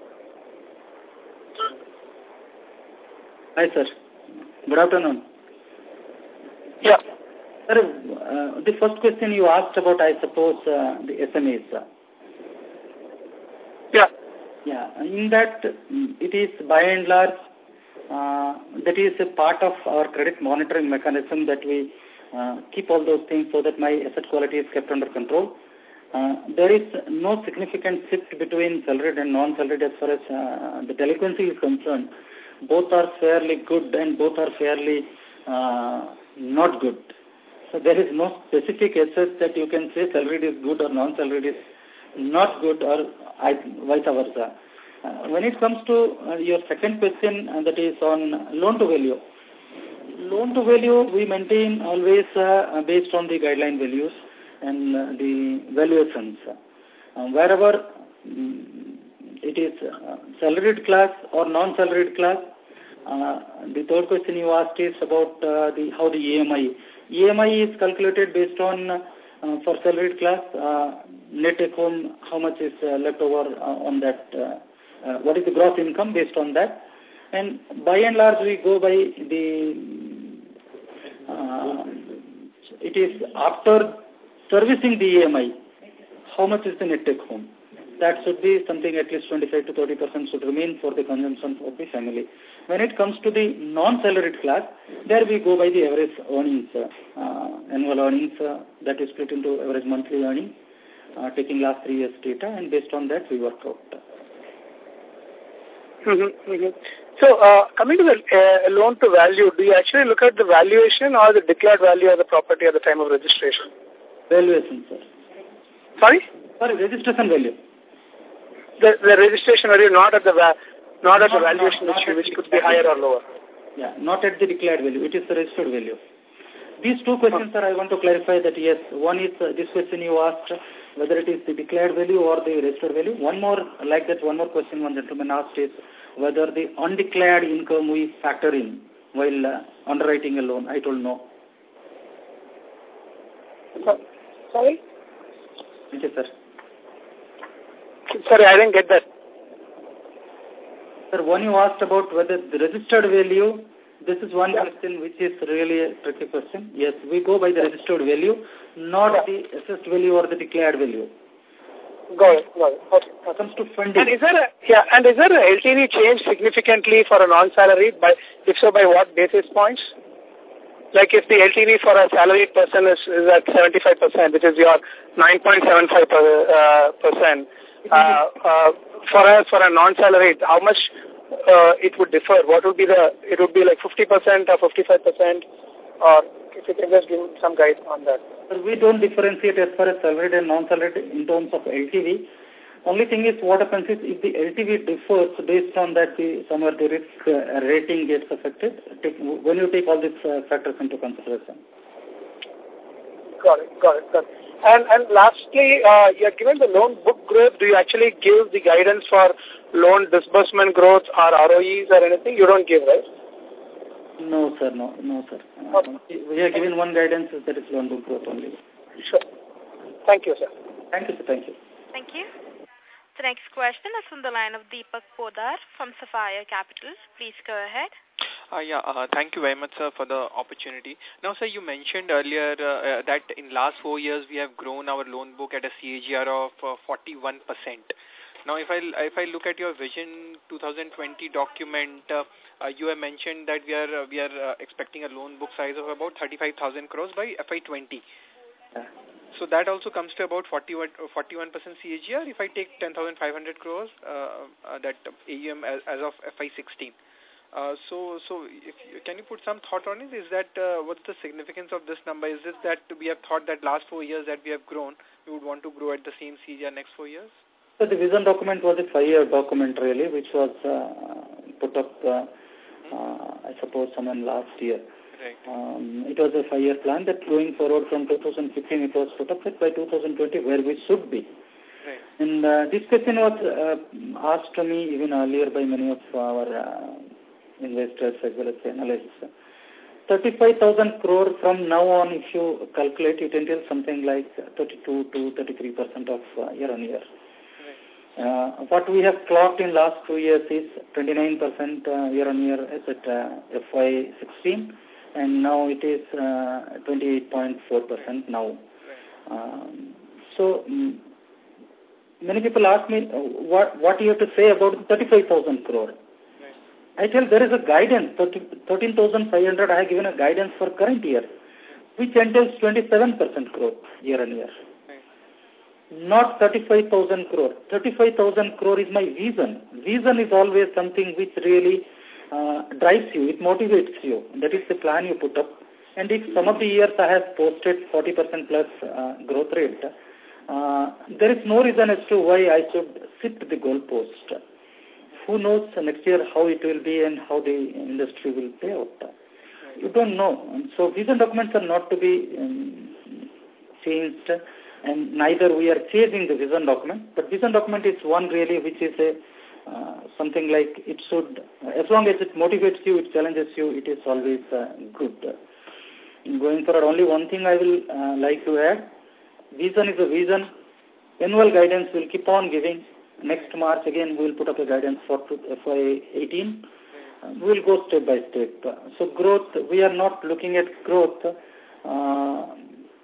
Hi, sir. Good afternoon. Yeah. Sir, uh, the first question you asked about, I suppose, uh, the S M As. Uh, yeah. Yeah. In that, it is by and large, uh, that is a part of our credit monitoring mechanism that we uh, keep all those things so that my asset quality is kept under control. Uh, there is no significant shift between salaried and non-salaried as far as uh, the delinquency is concerned. Both are fairly good and both are fairly uh, not good. So there is no specific asset that you can say salaried is good or non-salaried is not good, or vice versa. Uh, when it comes to uh, your second question, uh, that is on loan-to-value. Loan-to-value we maintain always uh, based on the guideline values and uh, the valuations. Uh, wherever um, it is uh, salaried class or non-salaried class, uh, the third question you asked is about uh, the how the E M I. E M I is calculated based on, uh, for salaried class, uh, net take home, how much is uh, left over uh, on that, uh, uh, what is the gross income based on that. And by and large, we go by the uh, it is after servicing the E M I, how much is the net take home? That should be something at least twenty-five to thirty percent should remain for the consumption of the family. When it comes to the non-salaried class, there we go by the average earnings, uh, annual earnings uh, that is split into average monthly earning, uh, taking last three years data, and based on that we work out. Mm-hmm, mm-hmm. So, uh, coming to the uh, loan to value, do you actually look at the valuation or the declared value of the property at the time of registration? Valuation, sir. Sorry? Sorry, registration value. The, the registration value, not at the va not at not, the valuation, not, which, not which could be higher or lower. Yeah, not at the declared value. It is the registered value. These two questions, sir, I want to clarify that yes, one is uh, this question you asked, whether it is the declared value or the registered value. One more, like that, one more question one gentleman asked is whether the undeclared income we factor in while uh, underwriting a loan. I told no. Sorry? Thank you, sir. Sorry, I didn't get that. Sir, one you asked about whether the registered value, this is one yeah. question which is really a tricky question. Yes, we go by the registered value, not yeah. the assessed value or the declared value. Got it, got it. Okay. When it comes to funding. And is there a, yeah, and is there a L T V change significantly for a non-salaried? By, if so, by what basis points? Like if the L T V for a salaried person is, is at seventy-five percent, which is your nine point seven five percent, uh, uh, for us, for a non-salaried, how much uh, it would differ? What would be the, it would be like fifty percent or fifty-five percent? Or if you can just give some guide on that. We don't differentiate as far as salaried and non-salaried in terms of L T V. Only thing is what happens is if the L T V differs based on that the somewhere the risk uh, rating gets affected, take, when you take all these uh, factors into consideration. Got it, got it, got it. And, and lastly, uh, you are given the loan book growth. Do you actually give the guidance for loan disbursement growth or R O Es or anything? You don't give, right? No, sir, no, no, sir. Uh, okay. We are given one guidance, that is loan book growth only. Sure. Thank you, sir. Thank you, sir. Thank you. Thank you. The next question is from the line of Deepak Podar from Sapphire Capital. Please go ahead. Uh, yeah, uh, thank you very much, sir, for the opportunity. Now, sir, you mentioned earlier uh, uh, that in last four years we have grown our loan book at a C A G R of uh, forty-one percent. Now, if I if I look at your Vision twenty twenty document, uh, uh, you have mentioned that we are uh, we are uh, expecting a loan book size of about thirty-five thousand crores by F Y twenty. Yeah. So that also comes to about forty-one percent C A G R if I take ten thousand five hundred crores, uh, uh, that A U M as, as of F Y sixteen. Uh, so, so if you, can you put some thought on it? Is that, uh, what's the significance of this number? Is it that we have thought that last four years that we have grown, we would want to grow at the same C A G R next four years? So the vision document was a five-year document really, which was uh, put up, uh, mm-hmm. uh, I suppose, sometime last year. Right. Um, it was a five-year plan that going forward from two thousand fifteen, it was put up by two thousand twenty, where we should be. Right. And uh, this question was uh, asked to me even earlier by many of our uh, investors as well as analysts. thirty-five thousand crore from now on, if you calculate, it entails something like thirty-two to thirty-three percent of uh, year on year. Uh, what we have clocked in last two years is twenty-nine percent uh, year on year as at uh, F Y sixteen, and now it is uh, twenty-eight point four percent now. Um, so um, many people ask me uh, what what you have to say about thirty-five thousand crore. I tell there is a guidance, thirteen thousand five hundred I have given a guidance for current year, which entails twenty-seven percent growth year on year. Not thirty-five thousand crore. thirty-five thousand crore is my vision. Vision is always something which really uh, drives you, it motivates you. That is the plan you put up. And if some of the years I have posted forty percent plus uh, growth rate, uh, there is no reason as to why I should sit the goalpost. Who knows next year how it will be and how the industry will play out. You don't know. And so vision documents are not to be um, changed, and neither we are changing the vision document. But vision document is one really which is a uh, something like it should, as long as it motivates you, it challenges you, it is always uh, good. In going forward, only one thing I will uh, like to add. Vision is a vision. Annual guidance will keep on giving. Next March, again, we will put up a guidance for F Y eighteen. Uh, we will go step by step. So growth, we are not looking at growth uh,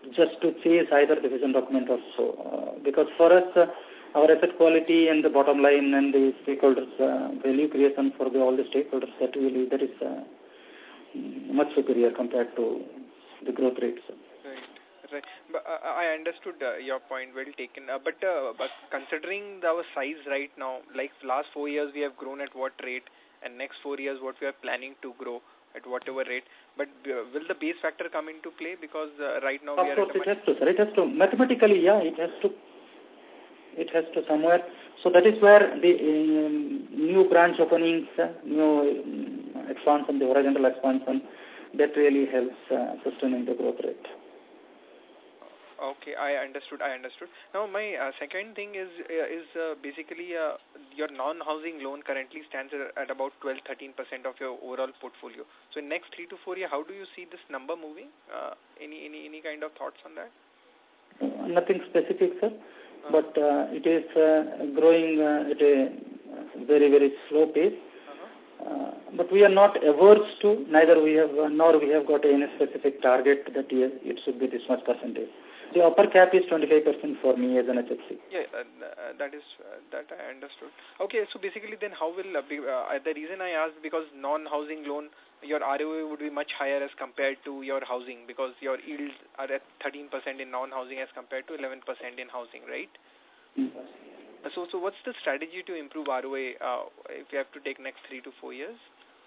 just to chase either division document or so. Uh, because for us, uh, our asset quality and the bottom line and the stakeholders uh, value creation for the, all the stakeholders, that really that is uh, much superior compared to the growth rates. Right, right. But uh, I understood uh, your point, well taken. Uh, but uh, but considering our size right now, like last four years we have grown at what rate, and next four years what we are planning to grow at whatever rate. But uh, will the base factor come into play? Because uh, right now of we are course at a it has to, sir. It has to. Mathematically, yeah, it has to. It has to somewhere. So that is where the um, new branch openings, uh, new um, expansion, the horizontal expansion, that really helps uh, sustaining the growth rate. Okay, I understood. I understood. Now, my uh, second thing is uh, is uh, basically uh, your non-housing loan currently stands at, at about twelve to thirteen percent of your overall portfolio. So, in next three to four years, how do you see this number moving? Uh, any any any kind of thoughts on that? Uh, nothing specific, sir. But uh, it is uh, growing uh, at a very, very slow pace. Uh-huh. Uh, but we are not averse to, neither we have, uh, nor we have got any specific target that yes, it should be this much percentage. The upper cap is twenty-five percent for me as an H F C. Yeah, uh, uh, that is, uh, that I understood. Okay, so basically then how will, uh, be, uh, the reason I asked, because non-housing loan, your R O A would be much higher as compared to your housing, because your yields are at thirteen percent in non-housing as compared to eleven percent in housing, right? Mm-hmm. So, so what's the strategy to improve R O A uh, if you have to take next three to four years?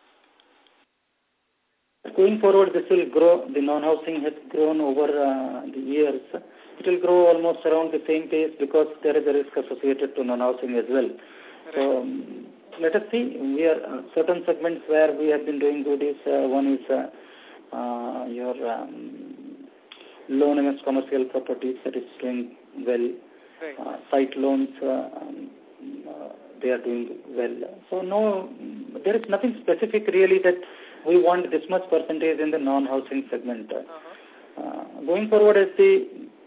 Going forward, this will grow. The non-housing has grown over uh, the years. It will grow almost around the same pace because there is a risk associated to non-housing as well. Right. So, um, let us see. We are uh, certain segments where we have been doing good is uh, one is uh, uh, your um, loan against commercial properties that is doing well. Right. Uh, site loans, uh, um, uh, they are doing well. So no, there is nothing specific really that we want this much percentage in the non-housing segment. Uh-huh. Uh, going forward, as the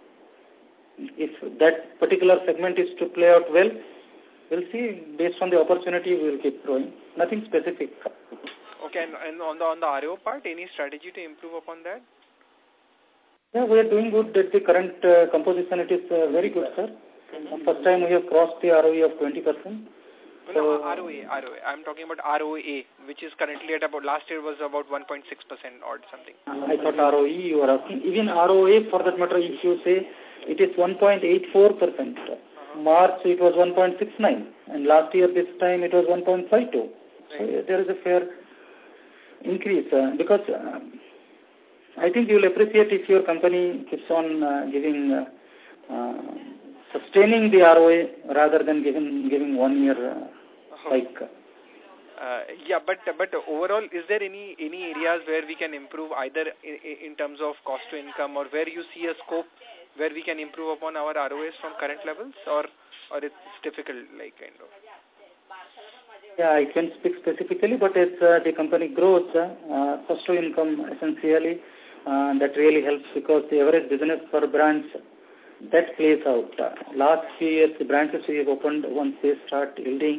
if that particular segment is to play out well, we'll see. Based on the opportunity, we will keep growing. Nothing specific. Okay, and, and on the on the R O A part, any strategy to improve upon that? Yeah, we are doing good. At the current uh, composition, it is uh, very good, sir. Mm-hmm. First time we have crossed the R O E of twenty percent. No, no, R O A, R O A. I'm talking about R O A, which is currently at about, last year was about one point six percent or something. I thought R O E you were asking. Even R O A, for that matter, if you say, it is one point eight four percent. Uh-huh. March, it was one point six nine. And last year, this time, it was one point five two. Right. So there is a fair increase. Uh, because uh, I think you will appreciate if your company keeps on uh, giving... Uh, uh, sustaining the R O A rather than giving giving one year uh, spike. Uh, yeah, but but overall, is there any any areas where we can improve either in, in terms of cost to income, or where you see a scope where we can improve upon our R O As from current levels, or or it's difficult, like kind of? Yeah, I can speak specifically, but as uh, the company grows, uh, cost to income essentially uh, that really helps, because the average business per branch, that plays out. Uh, last few years, the branches we have opened, once they start yielding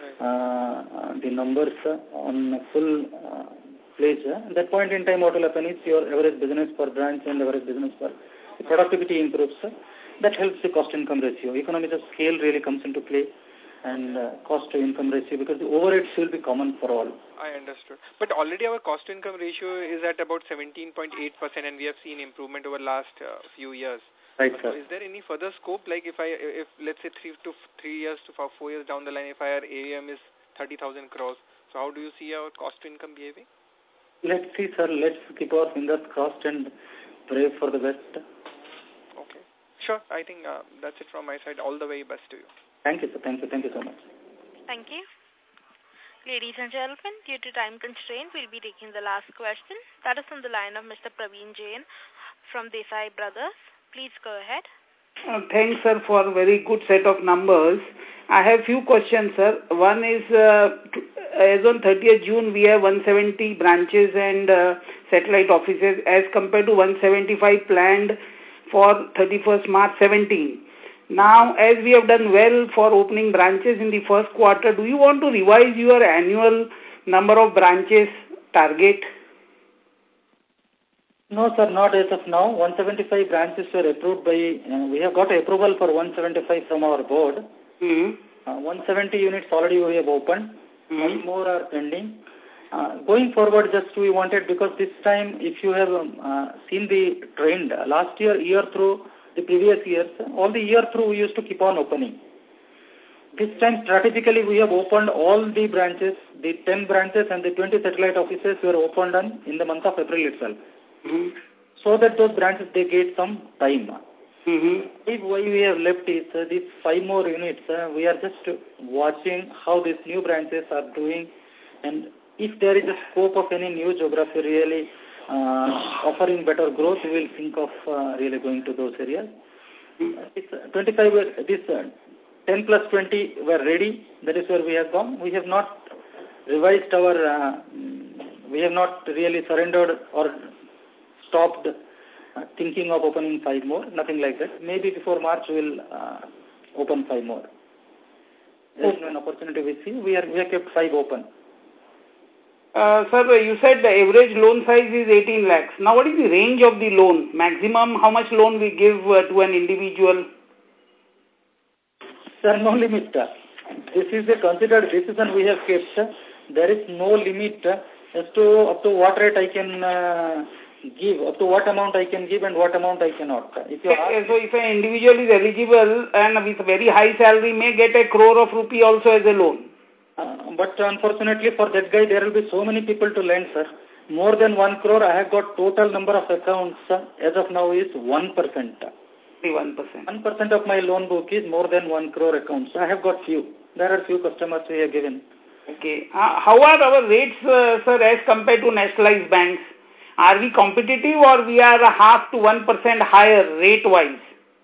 uh, the numbers uh, on full uh, place, uh, at that point in time, what will happen is your average business per branch and average business per the productivity improves. Uh, that helps the cost-income ratio. Economies of scale really comes into play, and uh, cost-to-income ratio, because the overheads will be common for all. I understood. But already our cost-to-income ratio is at about seventeen point eight percent, and we have seen improvement over the last uh, few years. Right, so sir. Is there any further scope, like if I, if let's say three to three years to four years down the line, if our A U M is thirty thousand crores, so how do you see our cost to income behaving? Let's see, sir. Let's keep our fingers crossed and pray for the best. Okay. Sure. I think uh, that's it from my side. All the very best to you. Thank you, sir. Thank you. Thank you so much. Thank you. Ladies and gentlemen, due to time constraint, we'll be taking the last question. That is from the line of Mister Praveen Jain from Desai Brothers. Please go ahead. Uh, thanks, sir, for a very good set of numbers. I have few questions, sir. One is, uh, as on thirtieth June, we have one hundred seventy branches and uh, satellite offices as compared to one hundred seventy-five planned for thirty-first March seventeen. Now, as we have done well for opening branches in the first quarter, do you want to revise your annual number of branches target? No, sir, not as of now. one seventy-five branches were approved by, uh, we have got approval for one seventy-five from our board. Mm-hmm. Uh, one seventy units already we have opened. Mm-hmm. Many more are pending. Uh, going forward, just we wanted, because this time, if you have um, uh, seen the trend, uh, last year, year through, the previous years, all the year through we used to keep on opening. This time, strategically, we have opened all the branches, the ten branches and the twenty satellite offices were opened on in the month of April itself. Mm-hmm. So that those branches, they get some time. Mm-hmm. If why we have left is uh, these five more units, uh, we are just watching how these new branches are doing, and if there is a scope of any new geography really uh, offering better growth, we will think of uh, really going to those areas. Mm-hmm. It's uh, twenty-five, this uh, ten plus twenty were ready, that is where we have gone. We have not revised our, uh, we have not really surrendered or stopped uh, thinking of opening five more, nothing like that. Maybe before March we will uh, open five more. As an opportunity we see, we, are, we have kept five open. Uh, sir, you said the average loan size is eighteen lakhs. Now what is the range of the loan? Maximum, how much loan we give uh, to an individual? Sir, no limit. This is a considered decision we have kept. There is no limit as to up to what rate I can uh, give, up to what amount I can give and what amount I cannot. If you ask, so if an individual is eligible and with a very high salary may get a crore of rupee also as a loan. Uh, but unfortunately for that guy there will be so many people to lend, sir. More than one crore, I have got total number of accounts uh, as of now is one percent. one percent. one percent of my loan book is more than one crore accounts. I have got few. There are few customers we have given. Okay. Uh, how are our rates, uh, sir, as compared to nationalized banks? Are we competitive or we are a half to one percent higher rate-wise?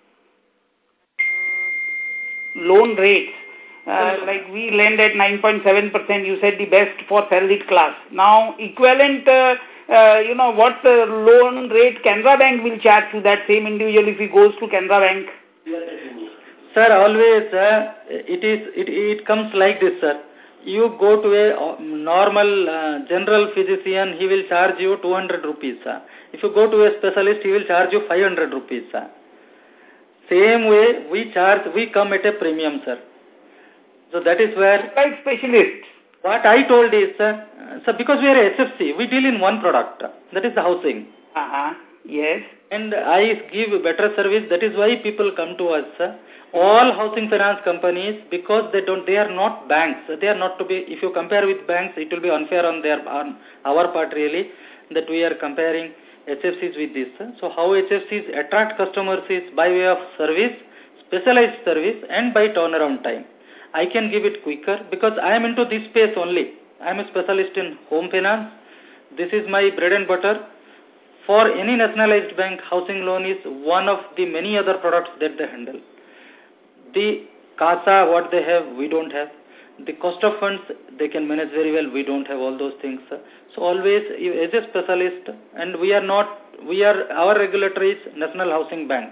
Loan rates. Uh, like we lend at nine point seven percent, you said the best for salaried class. Now, equivalent, uh, uh, you know, what uh, loan rate Canara Bank will charge to that same individual if he goes to Canara Bank? Sir, always uh, it is it, it comes like this, sir. You go to a normal uh, general physician, he will charge you two hundred rupees. Sir. If you go to a specialist, he will charge you five hundred rupees. Sir. Same way, we charge, we come at a premium, sir. So that is where... Like specialists. What I told is, sir, uh, so because we are a S F C, we deal in one product. That is the housing. Uh-huh. Yes. And I give better service. That is why people come to us. Sir. All housing finance companies, because they don't, they are not banks. They are not to be, if you compare with banks, it will be unfair on their, on our part really, that we are comparing H F Cs with this. So how H F Cs attract customers is by way of service, specialized service and by turnaround time. I can give it quicker because I am into this space only. I am a specialist in home finance. This is my bread and butter. For any nationalized bank, housing loan is one of the many other products that they handle. The CASA, what they have, we don't have. The cost of funds, they can manage very well. We don't have all those things. So always, as a specialist, and we are not, we are, our regulator is National Housing Bank.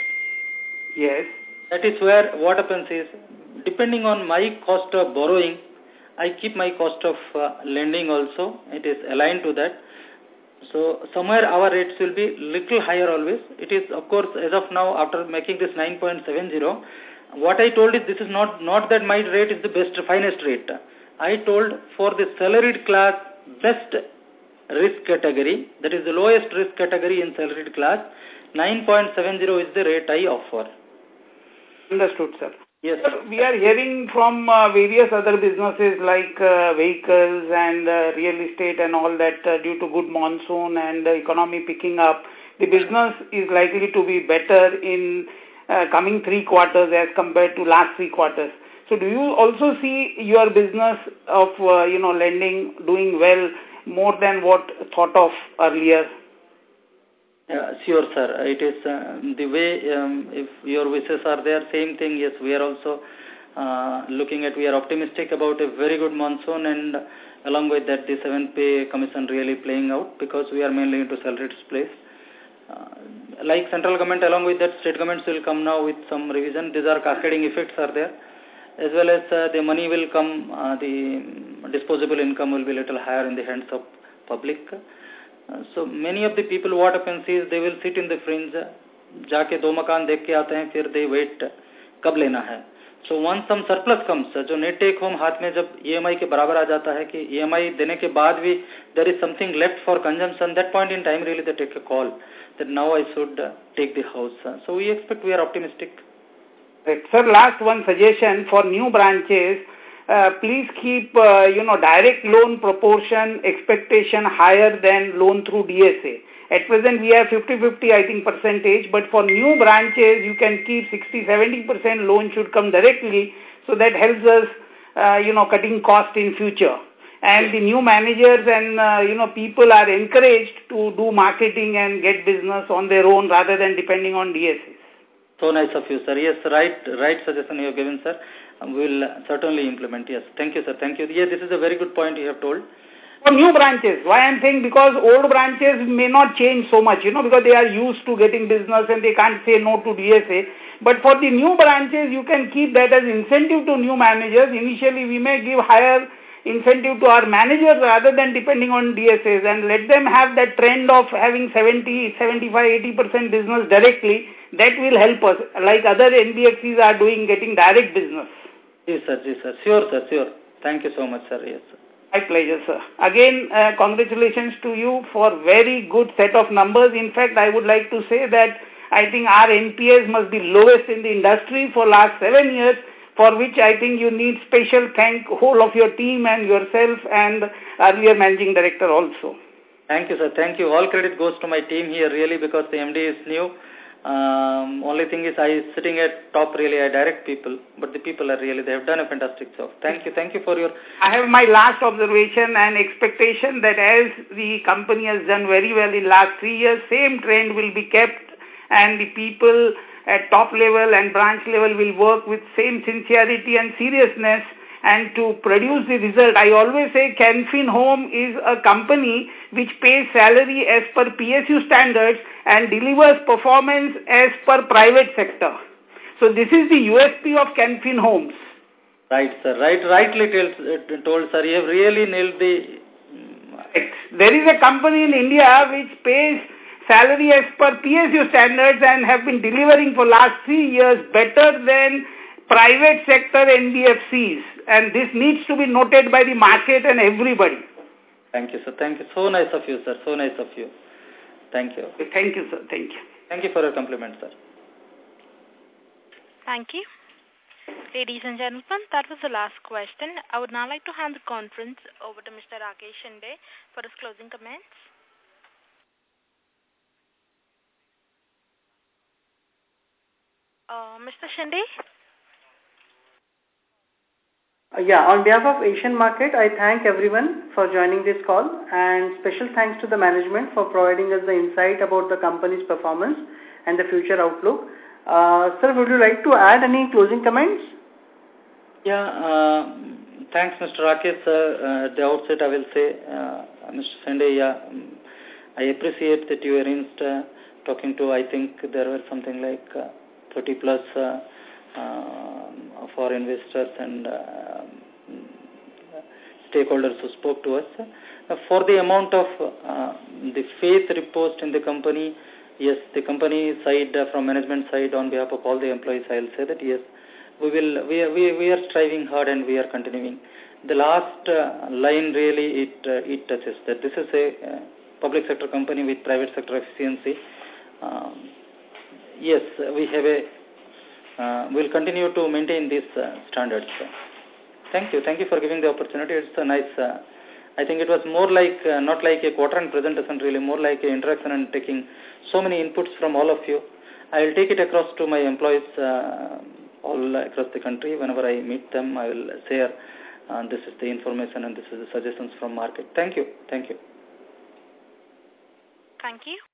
Yes. That is where what happens is, depending on my cost of borrowing, I keep my cost of uh, lending also. It is aligned to that. So somewhere our rates will be little higher always. It is, of course, as of now, after making this nine point seven zero, what I told is this is not, not that my rate is the best, finest rate. I told for the salaried class, best risk category, that is the lowest risk category in salaried class, nine point seven zero is the rate I offer. Understood, sir. Yes, sir. We are hearing from uh, various other businesses like uh, vehicles and uh, real estate and all that uh, due to good monsoon and the economy picking up, the business is likely to be better in uh, coming three quarters as compared to last three quarters. So do you also see your business of, uh, you know, lending doing well more than what thought of earlier? Uh, sure, sir. It is uh, the way, um, if your wishes are there, same thing, yes, we are also uh, looking at, we are optimistic about a very good monsoon, and along with that, the seventh pay commission really playing out because we are mainly into salaried place. Uh, like central government, along with that, state governments will come now with some revision. These are cascading effects are there. As well as uh, the money will come, uh, the disposable income will be a little higher in the hands of public. Uh, so many of the people, what happens is they will sit in the fringe, जाके दो मकान देख के आते हैं, फिर they wait कब लेना है. So once some surplus comes, जो net take home हाथ में जब E M I के बराबर आ जाता है कि E M I देने के बाद भी there is something left for consumption, that point in time really they take a call that now I should uh, take the house. So we expect, we are optimistic. Right. Sir, last one suggestion for new branches. Uh, please keep, uh, you know, direct loan proportion expectation higher than loan through D S A. At present, we have fifty fifty, I think, percentage, but for new branches, you can keep sixty seventy percent loan should come directly, so that helps us, uh, you know, cutting cost in future. And the new managers and, uh, you know, people are encouraged to do marketing and get business on their own rather than depending on D S As. So nice of you, sir. Yes, right, right suggestion you have given, sir. We will certainly implement. Yes, thank you, sir. Thank you. Yes, this is a very good point you have told. For new branches, why I'm saying, because old branches may not change so much, you know, because they are used to getting business and they can't say no to D S A. But for the new branches, you can keep that as incentive to new managers. Initially, we may give higher incentive to our managers rather than depending on D S As, and let them have that trend of having seventy, seventy-five, eighty percent business directly. That will help us, like other N B F Cs are doing, getting direct business. Yes, sir. Yes, sir. Sure, sir. Sure. Thank you so much, sir. Yes, sir. My pleasure, sir. Again, uh, congratulations to you for very good set of numbers. In fact, I would like to say that I think our N P S must be lowest in the industry for last seven years, for which I think you need special thank whole of your team and yourself and earlier managing director also. Thank you, sir. Thank you. All credit goes to my team here, really, because the M D is new. Um, only thing is I sitting at top, really, I direct people, but the people are really, they have done a fantastic job. Thank you. Thank you for your... I have my last observation and expectation that as the company has done very well in last three years, same trend will be kept, and the people at top level and branch level will work with same sincerity and seriousness and to produce the result. I always say Canfin Home is a company which pays salary as per P S U standards and delivers performance as per private sector. So this is the U S P of Canfin Homes. Right, sir. Right, rightly told, told sir. You have really nailed the... Right. There is a company in India which pays salary as per P S U standards and have been delivering for last three years better than private sector N B F Cs. And this needs to be noted by the market and everybody. Thank you, sir. Thank you. So nice of you, sir. So nice of you. Thank you. Thank you, sir. Thank you. Thank you for your compliment, sir. Thank you. Ladies and gentlemen, that was the last question. I would now like to hand the conference over to Mister Rakesh Shinde for his closing comments. Uh, Mister Shinde? Uh, yeah, on behalf of Asian Market, I thank everyone for joining this call, and special thanks to the management for providing us the insight about the company's performance and the future outlook. Uh, sir, would you like to add any closing comments? Yeah, uh, thanks, Mister Rakesh. Uh, at the outset, I will say, uh, Mister Shinde, yeah, um, I appreciate that you arranged uh, talking to, I think there were something like uh, thirty plus uh, uh, for investors and uh, stakeholders who spoke to us. Uh, for the amount of uh, the faith reposed in the company, yes, the company side, uh, from management side, on behalf of all the employees, I will say that yes, we will, we are, we, we are striving hard and we are continuing. The last uh, line really, it, uh, it touches that this is a uh, public sector company with private sector efficiency. Um, yes, we have a, uh, we'll continue to maintain these uh, standards. Thank you. Thank you for giving the opportunity. It's a nice, uh, I think it was more like, uh, not like a quarter-end presentation, really more like an interaction and taking so many inputs from all of you. I will take it across to my employees uh, all across the country. Whenever I meet them, I will share uh, this is the information and this is the suggestions from market. Thank you. Thank you. Thank you.